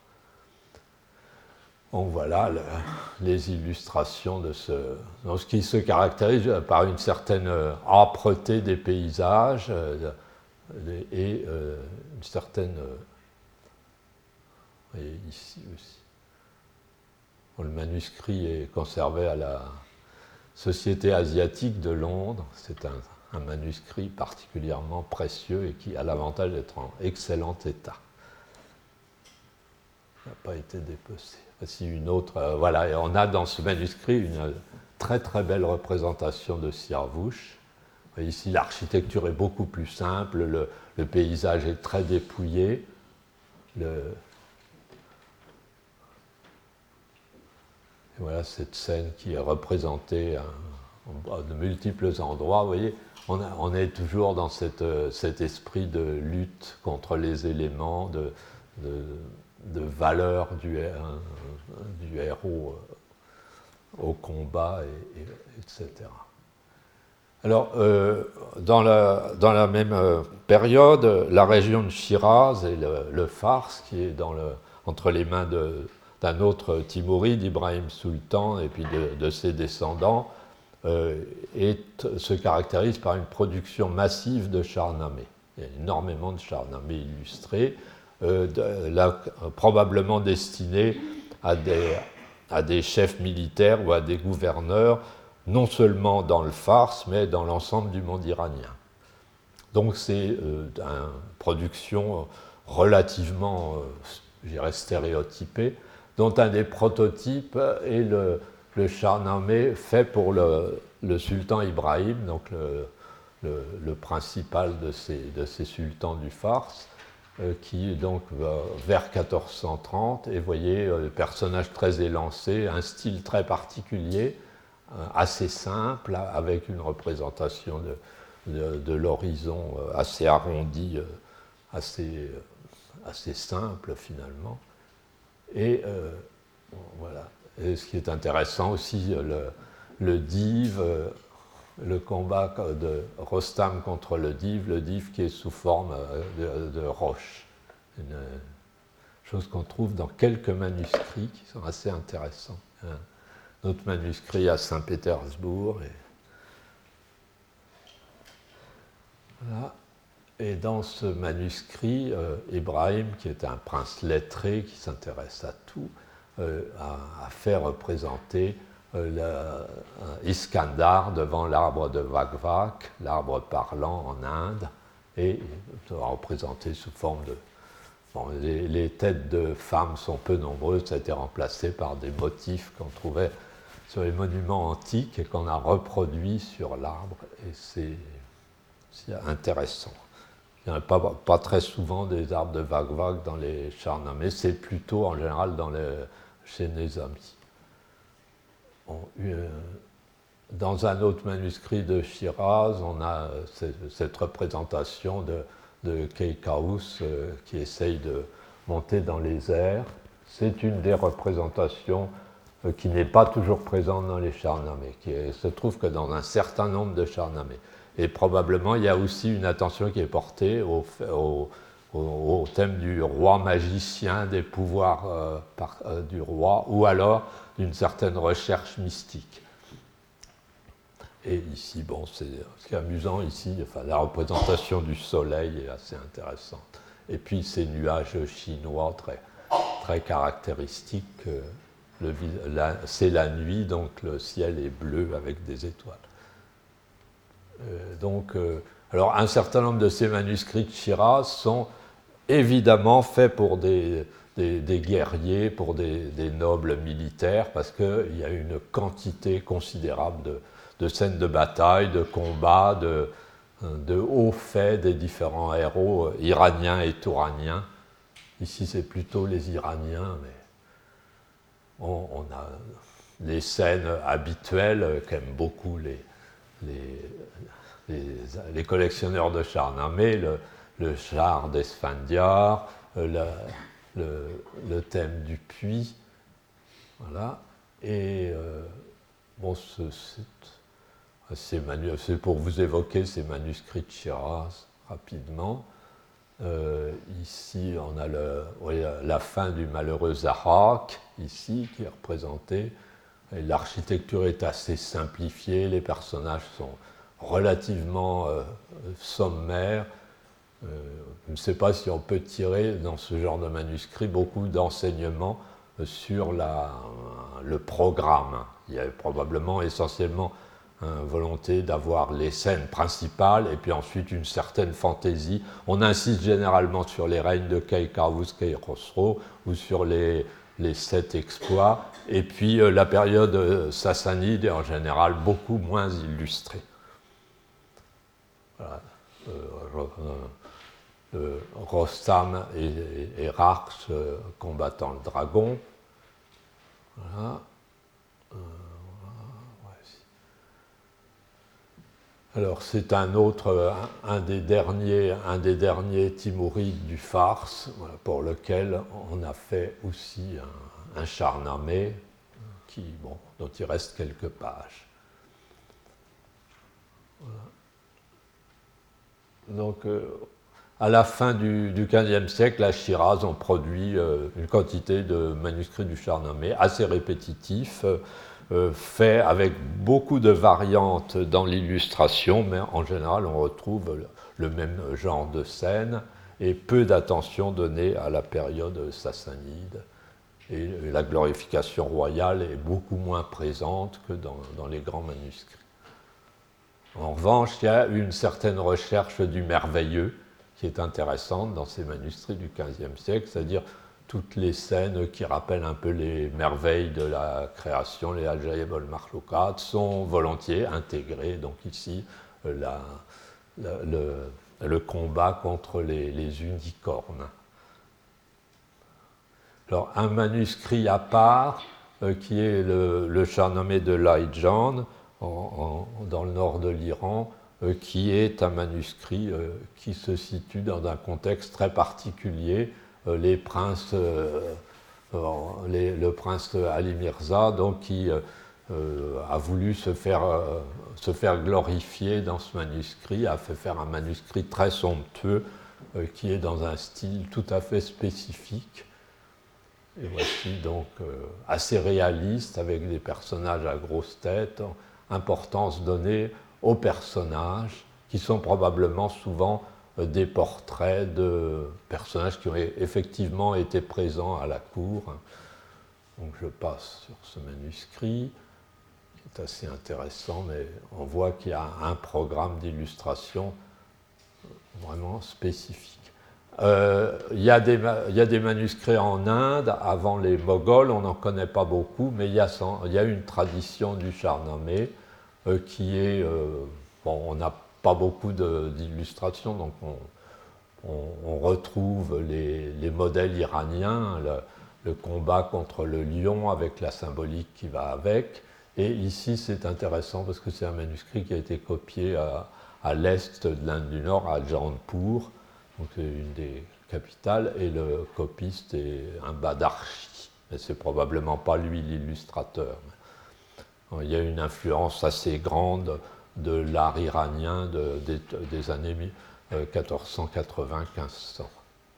Donc voilà le, les illustrations de ce, donc ce qui se caractérise par une certaine âpreté des paysages euh, et euh, une certaine... Euh, et ici aussi. Bon, le manuscrit est conservé à la Société asiatique de Londres. C'est un, un manuscrit particulièrement précieux et qui a l'avantage d'être en excellent état. Il n'a pas été dépecé. Voici une autre, euh, voilà, et on a dans ce manuscrit une très très belle représentation de Siarvouche. Ici, l'architecture est beaucoup plus simple, le, le paysage est très dépouillé. Le... Et voilà cette scène qui est représentée à, à de multiples endroits. Vous voyez, on, a, on est toujours dans cette, cet esprit de lutte contre les éléments, de, de de valeur du, du héros au combat, et, et, et cetera. Alors, euh, dans, la, dans la même période, la région de Shiraz et le, le Fars, qui est dans le, entre les mains de, d'un autre Timouride, Ibrahim Sultan, et puis de, de ses descendants, euh, est, se caractérise par une production massive de charnamés. Il y a énormément de charnamés illustrés, Euh, de, là, probablement destiné à des, à des chefs militaires ou à des gouverneurs, non seulement dans le Fars, mais dans l'ensemble du monde iranien. Donc c'est euh, une production relativement, euh, je dirais, stéréotypée, dont un des prototypes est le, le charnamé fait pour le, le sultan Ibrahim, donc le, le, le principal de ces, de ces sultans du Fars, qui donc va vers quatorze cent trente, et vous voyez le personnage très élancé, un style très particulier, assez simple, avec une représentation de, de, de l'horizon assez arrondi, assez, assez simple finalement. Et euh, voilà. Et ce qui est intéressant aussi, le, le div, le combat de Rostam contre le div, le div qui est sous forme de, de roche. Une chose qu'on trouve dans quelques manuscrits qui sont assez intéressants. Un autre manuscrit à Saint-Pétersbourg. Et... Voilà. Et dans ce manuscrit, euh, Ibrahim, qui est un prince lettré qui s'intéresse à tout, euh, a, a fait représenter euh, le, Iskandar devant l'arbre de Vagvak, l'arbre parlant en Inde, et représenté sous forme de... Bon, les, les têtes de femmes sont peu nombreuses, ça a été remplacé par des motifs qu'on trouvait sur les monuments antiques et qu'on a reproduits sur l'arbre, et c'est, c'est intéressant. Il n'y en a pas, pas très souvent des arbres de Vagvak dans les Shahnameh, c'est plutôt en général dans les, chez Nizami. Bon, euh, dans un autre manuscrit de Shiraz, on a cette, cette représentation de, de Keikaus euh, qui essaye de monter dans les airs. C'est une des représentations euh, qui n'est pas toujours présente dans les Shahnameh, qui est, se trouve que dans un certain nombre de Shahnameh. Et probablement, il y a aussi une attention qui est portée au, au, au, au thème du roi magicien, des pouvoirs euh, par, euh, du roi, ou alors d'une certaine recherche mystique. Et ici, bon, c'est, ce qui est amusant ici, enfin, la représentation du soleil est assez intéressante. Et puis ces nuages chinois très, très caractéristiques. Euh, le, la, c'est la nuit, donc le ciel est bleu avec des étoiles. Euh, donc, euh, alors un certain nombre de ces manuscrits de Shiraz sont évidemment faits pour des, des, des guerriers, pour des, des nobles militaires, parce qu'il y a une quantité considérable de, de scènes de bataille, de combats, de, de hauts faits des différents héros iraniens et touraniens. Ici, c'est plutôt les Iraniens, mais on, on a les scènes habituelles qu'aiment beaucoup les, les, les, les collectionneurs de Shahnameh, le, le char d'Esfandiar, le, le, le thème du puits, voilà. Et euh, bon, ce, c'est, manu, c'est pour vous évoquer ces manuscrits de Shiraz rapidement. Euh, ici, on a le, oui, la fin du malheureux Zahak, ici, qui est représenté. Et l'architecture est assez simplifiée, les personnages sont relativement euh, sommaires. Euh, je ne sais pas si on peut tirer dans ce genre de manuscrit beaucoup d'enseignements sur la, le programme. Il y a probablement essentiellement une volonté d'avoir les scènes principales et puis ensuite une certaine fantaisie. On insiste généralement sur les règnes de Keikaus, Khosrow ou sur les, les sept exploits, et puis euh, la période euh, sassanide est en général beaucoup moins illustrée. Voilà. Euh, euh, euh, Rostam et, et, et Rarks euh, combattant le dragon. Voilà. Euh, Alors, c'est un autre, un, un, des derniers, un des derniers Timourides du Fars, voilà, pour lequel on a fait aussi un, un Shahnameh, qui, bon, dont il reste quelques pages. Voilà. Donc, euh, à la fin du, du quinzième siècle, à Shiraz, on produit euh, une quantité de manuscrits du Shahnameh assez répétitifs, euh, Euh, fait avec beaucoup de variantes dans l'illustration, mais en général on retrouve le, le même genre de scène et peu d'attention donnée à la période sassanide. Et la glorification royale est beaucoup moins présente que dans, dans les grands manuscrits. En revanche, il y a une certaine recherche du merveilleux qui est intéressante dans ces manuscrits du quinzième siècle, c'est-à-dire toutes les scènes qui rappellent un peu les merveilles de la création, les Al-Jaïb al-Makhloukat, sont volontiers intégrées. Donc ici, la, la, le, le combat contre les, les unicornes. Alors, un manuscrit à part, euh, qui est le, le Shahnameh de Laïdjan, en, en, dans le nord de l'Iran, euh, qui est un manuscrit euh, qui se situe dans un contexte très particulier. Les princes, euh, les, le prince Ali Mirza, donc, qui euh, a voulu se faire, euh, se faire glorifier dans ce manuscrit, a fait faire un manuscrit très somptueux, euh, qui est dans un style tout à fait spécifique. Et voici donc euh, assez réaliste, avec des personnages à grosse tête, importance donnée aux personnages, qui sont probablement souvent euh, des portraits de personnages qui ont effectivement été présents à la cour. Donc je passe sur ce manuscrit, qui est assez intéressant, mais on voit qu'il y a un programme d'illustration vraiment spécifique. Euh, il, y a des, il y a des manuscrits en Inde, avant les Moghols, on n'en connaît pas beaucoup, mais il y a, il y a une tradition du Shahnameh euh, qui est... Euh, bon, on n'a pas beaucoup d'illustrations, donc on, on, on retrouve les, les modèles iraniens, le, le combat contre le lion avec la symbolique qui va avec. Et ici, c'est intéressant parce que c'est un manuscrit qui a été copié à, à l'est de l'Inde du Nord, à Jaunpur, donc c'est une des capitales, et le copiste est un Badarchi, mais c'est probablement pas lui l'illustrateur. Il y a une influence assez grande de l'art iranien de, des, des années quatorze cent quatre-vingts à quinze cents.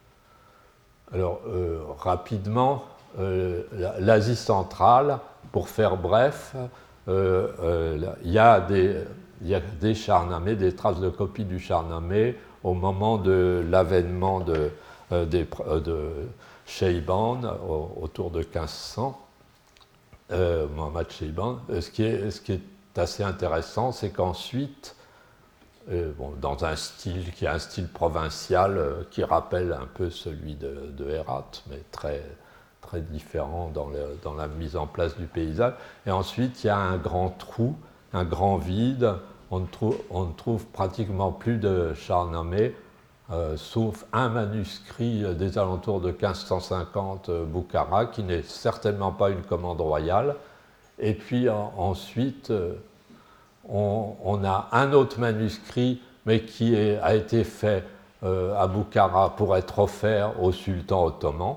Alors, euh, rapidement, euh, l'Asie centrale, pour faire bref, euh, euh, il y a des, il y a des Shahnameh, des traces de copies du Shahnameh au moment de l'avènement de, euh, de, de Sheiban, autour de quinze cents, euh, Mohammad Sheiban. Ce qui est, ce qui est assez intéressant, c'est qu'ensuite, euh, bon, dans un style qui est un style provincial euh, qui rappelle un peu celui de, de Herat, mais très, très différent dans, le, dans la mise en place du paysage. Et ensuite, il y a un grand trou, un grand vide. On ne trouve, on ne trouve pratiquement plus de Shahnameh, euh, sauf un manuscrit des alentours de quinze cent cinquante euh, Boukhara, qui n'est certainement pas une commande royale. Et puis en, ensuite, euh, on, on a un autre manuscrit, mais qui est, a été fait euh, à Boukhara pour être offert au sultan ottoman.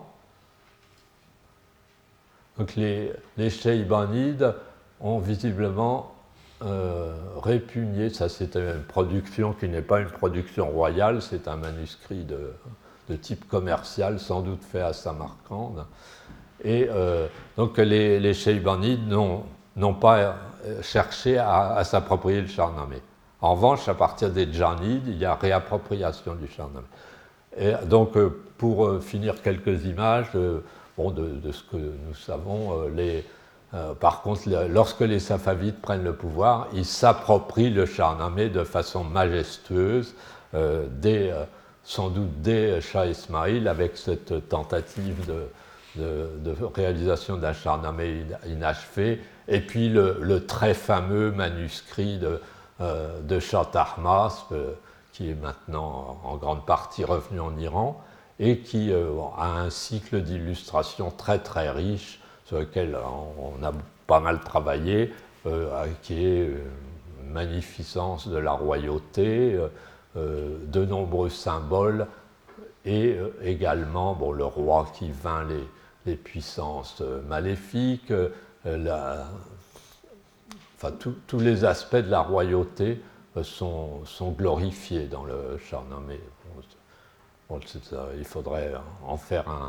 Donc les, les Cheibanides ont visiblement Euh, répugné, ça c'est une production qui n'est pas une production royale, c'est un manuscrit de, de type commercial, sans doute fait à Samarcande. Et euh, donc les, les Cheibanides n'ont pas cherché à, à s'approprier le Shahnameh. En revanche, à partir des Djanides, il y a réappropriation du Shahnameh. Et donc, pour finir, quelques images de, bon, de, de ce que nous savons, les Euh, par contre, lorsque les Safavides prennent le pouvoir, ils s'approprient le Shahnameh de façon majestueuse, euh, dès, euh, sans doute dès Shah Ismail, avec cette tentative de, de, de réalisation d'un Shahnameh inachevé, et puis le, le très fameux manuscrit de, euh, de Shah Tahmasp, euh, qui est maintenant en grande partie revenu en Iran, et qui euh, a un cycle d'illustration très très riche, sur lequel on a pas mal travaillé, euh, qui est une magnificence de la royauté, euh, de nombreux symboles, et euh, également bon, le roi qui vainc les, les puissances maléfiques, euh, la, enfin, tous les aspects de la royauté euh, sont, sont glorifiés dans le Shahnameh. Bon, il faudrait en faire un,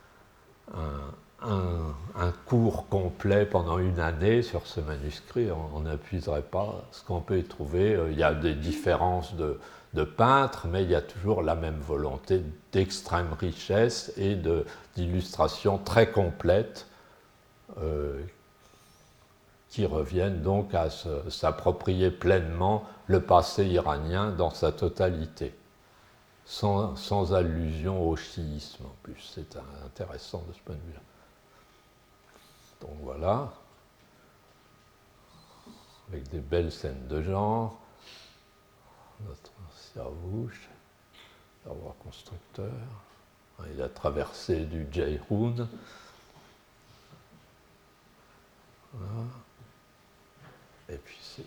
un Un, un cours complet pendant une année sur ce manuscrit, on n'épuiserait pas ce qu'on peut y trouver. Il y a des différences de, de peintres, mais il y a toujours la même volonté d'extrême richesse et d'illustration très complète euh, qui reviennent donc à s'approprier pleinement le passé iranien dans sa totalité, sans, sans allusion au chiisme en plus. C'est intéressant de ce point de vue-là. Donc voilà, avec des belles scènes de genre, notre Siravouche, le roi constructeur, il a traversé du Jayhoun. Voilà. Et puis c'est...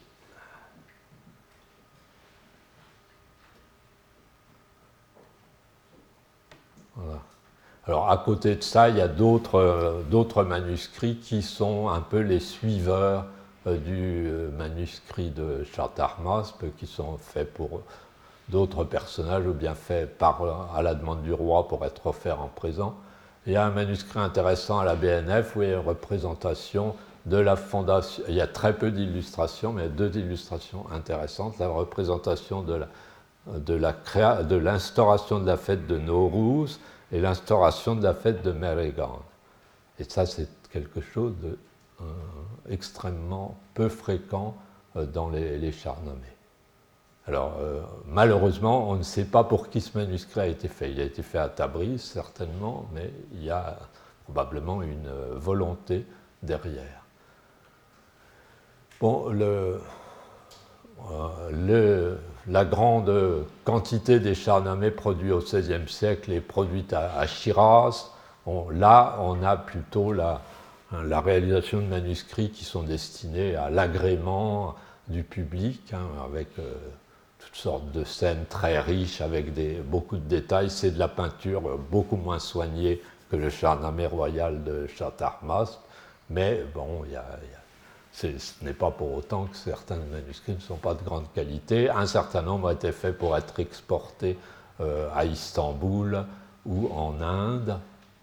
Voilà. Alors à côté de ça, il y a d'autres euh, manuscrits qui sont un peu les suiveurs euh, du euh, manuscrit de Shah Tahmasp, qui sont faits pour d'autres personnages ou bien faits par, à la demande du roi pour être offerts en présent. Il y a un manuscrit intéressant à la B N F où il y a une représentation de la fondation. Il y a très peu d'illustrations, mais il y a deux illustrations intéressantes. La représentation de la, de la créa, de l'instauration de la fête de Nowruz et l'instauration de la fête de Meregan. Et ça, c'est quelque chose de euh, extrêmement peu fréquent euh, dans les, les Shahnameh. Alors, euh, malheureusement, on ne sait pas pour qui ce manuscrit a été fait. Il a été fait à Tabriz, certainement, mais il y a probablement une volonté derrière. Bon, le, euh, le, la grande quantité des Shahnameh produits au seizième siècle est produite à, à Shiraz. Bon, là, on a plutôt la, la réalisation de manuscrits qui sont destinés à l'agrément du public, hein, avec euh, toutes sortes de scènes très riches, avec des, beaucoup de détails. C'est de la peinture beaucoup moins soignée que le Shahnameh royal de Shah Tahmasp, mais bon, il y a, il y a ce n'est pas pour autant que certains manuscrits ne sont pas de grande qualité. Un certain nombre a été faits pour être exportés euh, à Istanbul ou en Inde.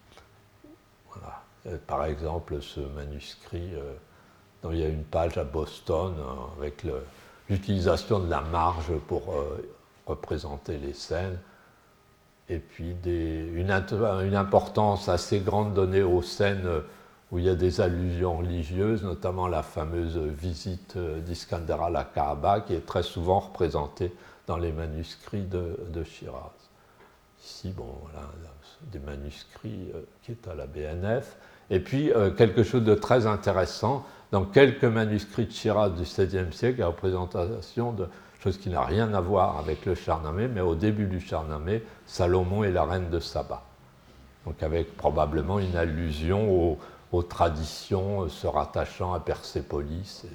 Voilà. Par exemple, ce manuscrit, euh, dont il y a une page à Boston euh, avec l'utilisation de la marge pour euh, représenter les scènes, et puis des, une, une importance assez grande donnée aux scènes où il y a des allusions religieuses, notamment la fameuse visite d'Iskandar à la Kaaba, qui est très souvent représentée dans les manuscrits de, de Shiraz. Ici, bon, voilà, des manuscrits euh, qui est à la B N F. Et puis, euh, quelque chose de très intéressant, dans quelques manuscrits de Shiraz du seizième siècle, la représentation de chose qui n'a rien à voir avec le Shahnameh, mais au début du Shahnameh, Salomon est la reine de Saba. Donc, avec probablement une allusion au aux traditions se rattachant à Persépolis.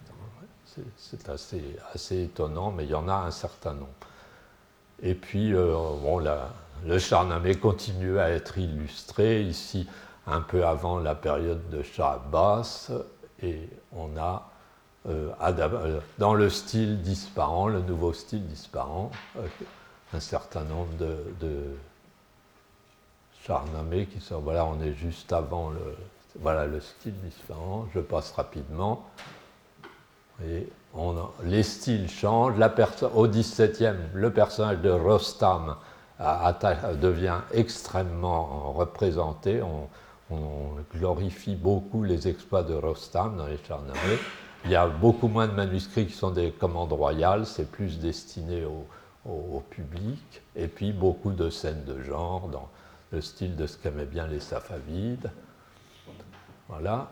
C'est assez, assez étonnant, mais il y en a un certain nombre. Et puis, euh, bon, la, le Shahnameh continue à être illustré, ici, un peu avant la période de Shah Abbas, et on a, euh, dans le style d'Ispahan, le nouveau style d'Ispahan, euh, un certain nombre de, de Shahnameh qui sont, voilà, on est juste avant le... Voilà le style d'Ispahan, je passe rapidement. Et on a, les styles changent. La au dix-septième, le personnage de Rostam a, a, devient extrêmement représenté. On, on glorifie beaucoup les exploits de Rostam dans les Shahnameh. Il y a beaucoup moins de manuscrits qui sont des commandes royales, c'est plus destiné au, au, au public. Et puis beaucoup de scènes de genre dans le style de ce qu'aimaient bien les Safavides. Voilà.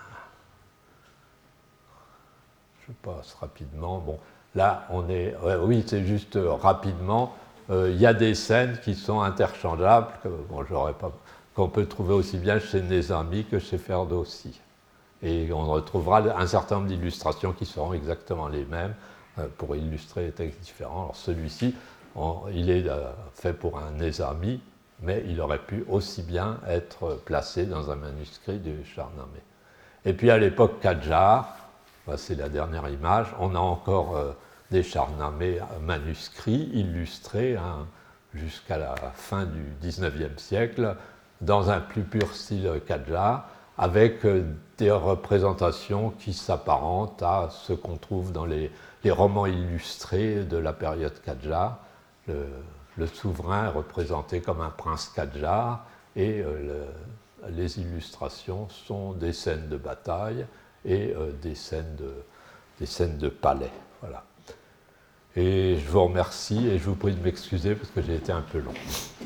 Je passe rapidement. Bon, là, on est. Ouais, oui, c'est juste euh, rapidement. Euh, il y a des scènes qui sont interchangeables, que, bon, j'aurais pas, qu'on peut trouver aussi bien chez Nézami que chez Ferdowsi. Et on retrouvera un certain nombre d'illustrations qui seront exactement les mêmes euh, pour illustrer les textes différents. Alors, celui-ci, il est euh, fait pour un Nézami, mais il aurait pu aussi bien être placé dans un manuscrit du Shahnameh. Et puis à l'époque Kadjar, c'est la dernière image, on a encore euh, des Shahnameh manuscrits illustrés hein, jusqu'à la fin du dix-neuvième siècle, dans un plus pur style Kadjar, avec euh, des représentations qui s'apparentent à ce qu'on trouve dans les, les romans illustrés de la période Kadjar. Le, Le souverain est représenté comme un prince Kadjar et euh, le, les illustrations sont des scènes de bataille et euh, des, scènes de, des scènes de palais. Voilà. Et je vous remercie et je vous prie de m'excuser parce que j'ai été un peu long.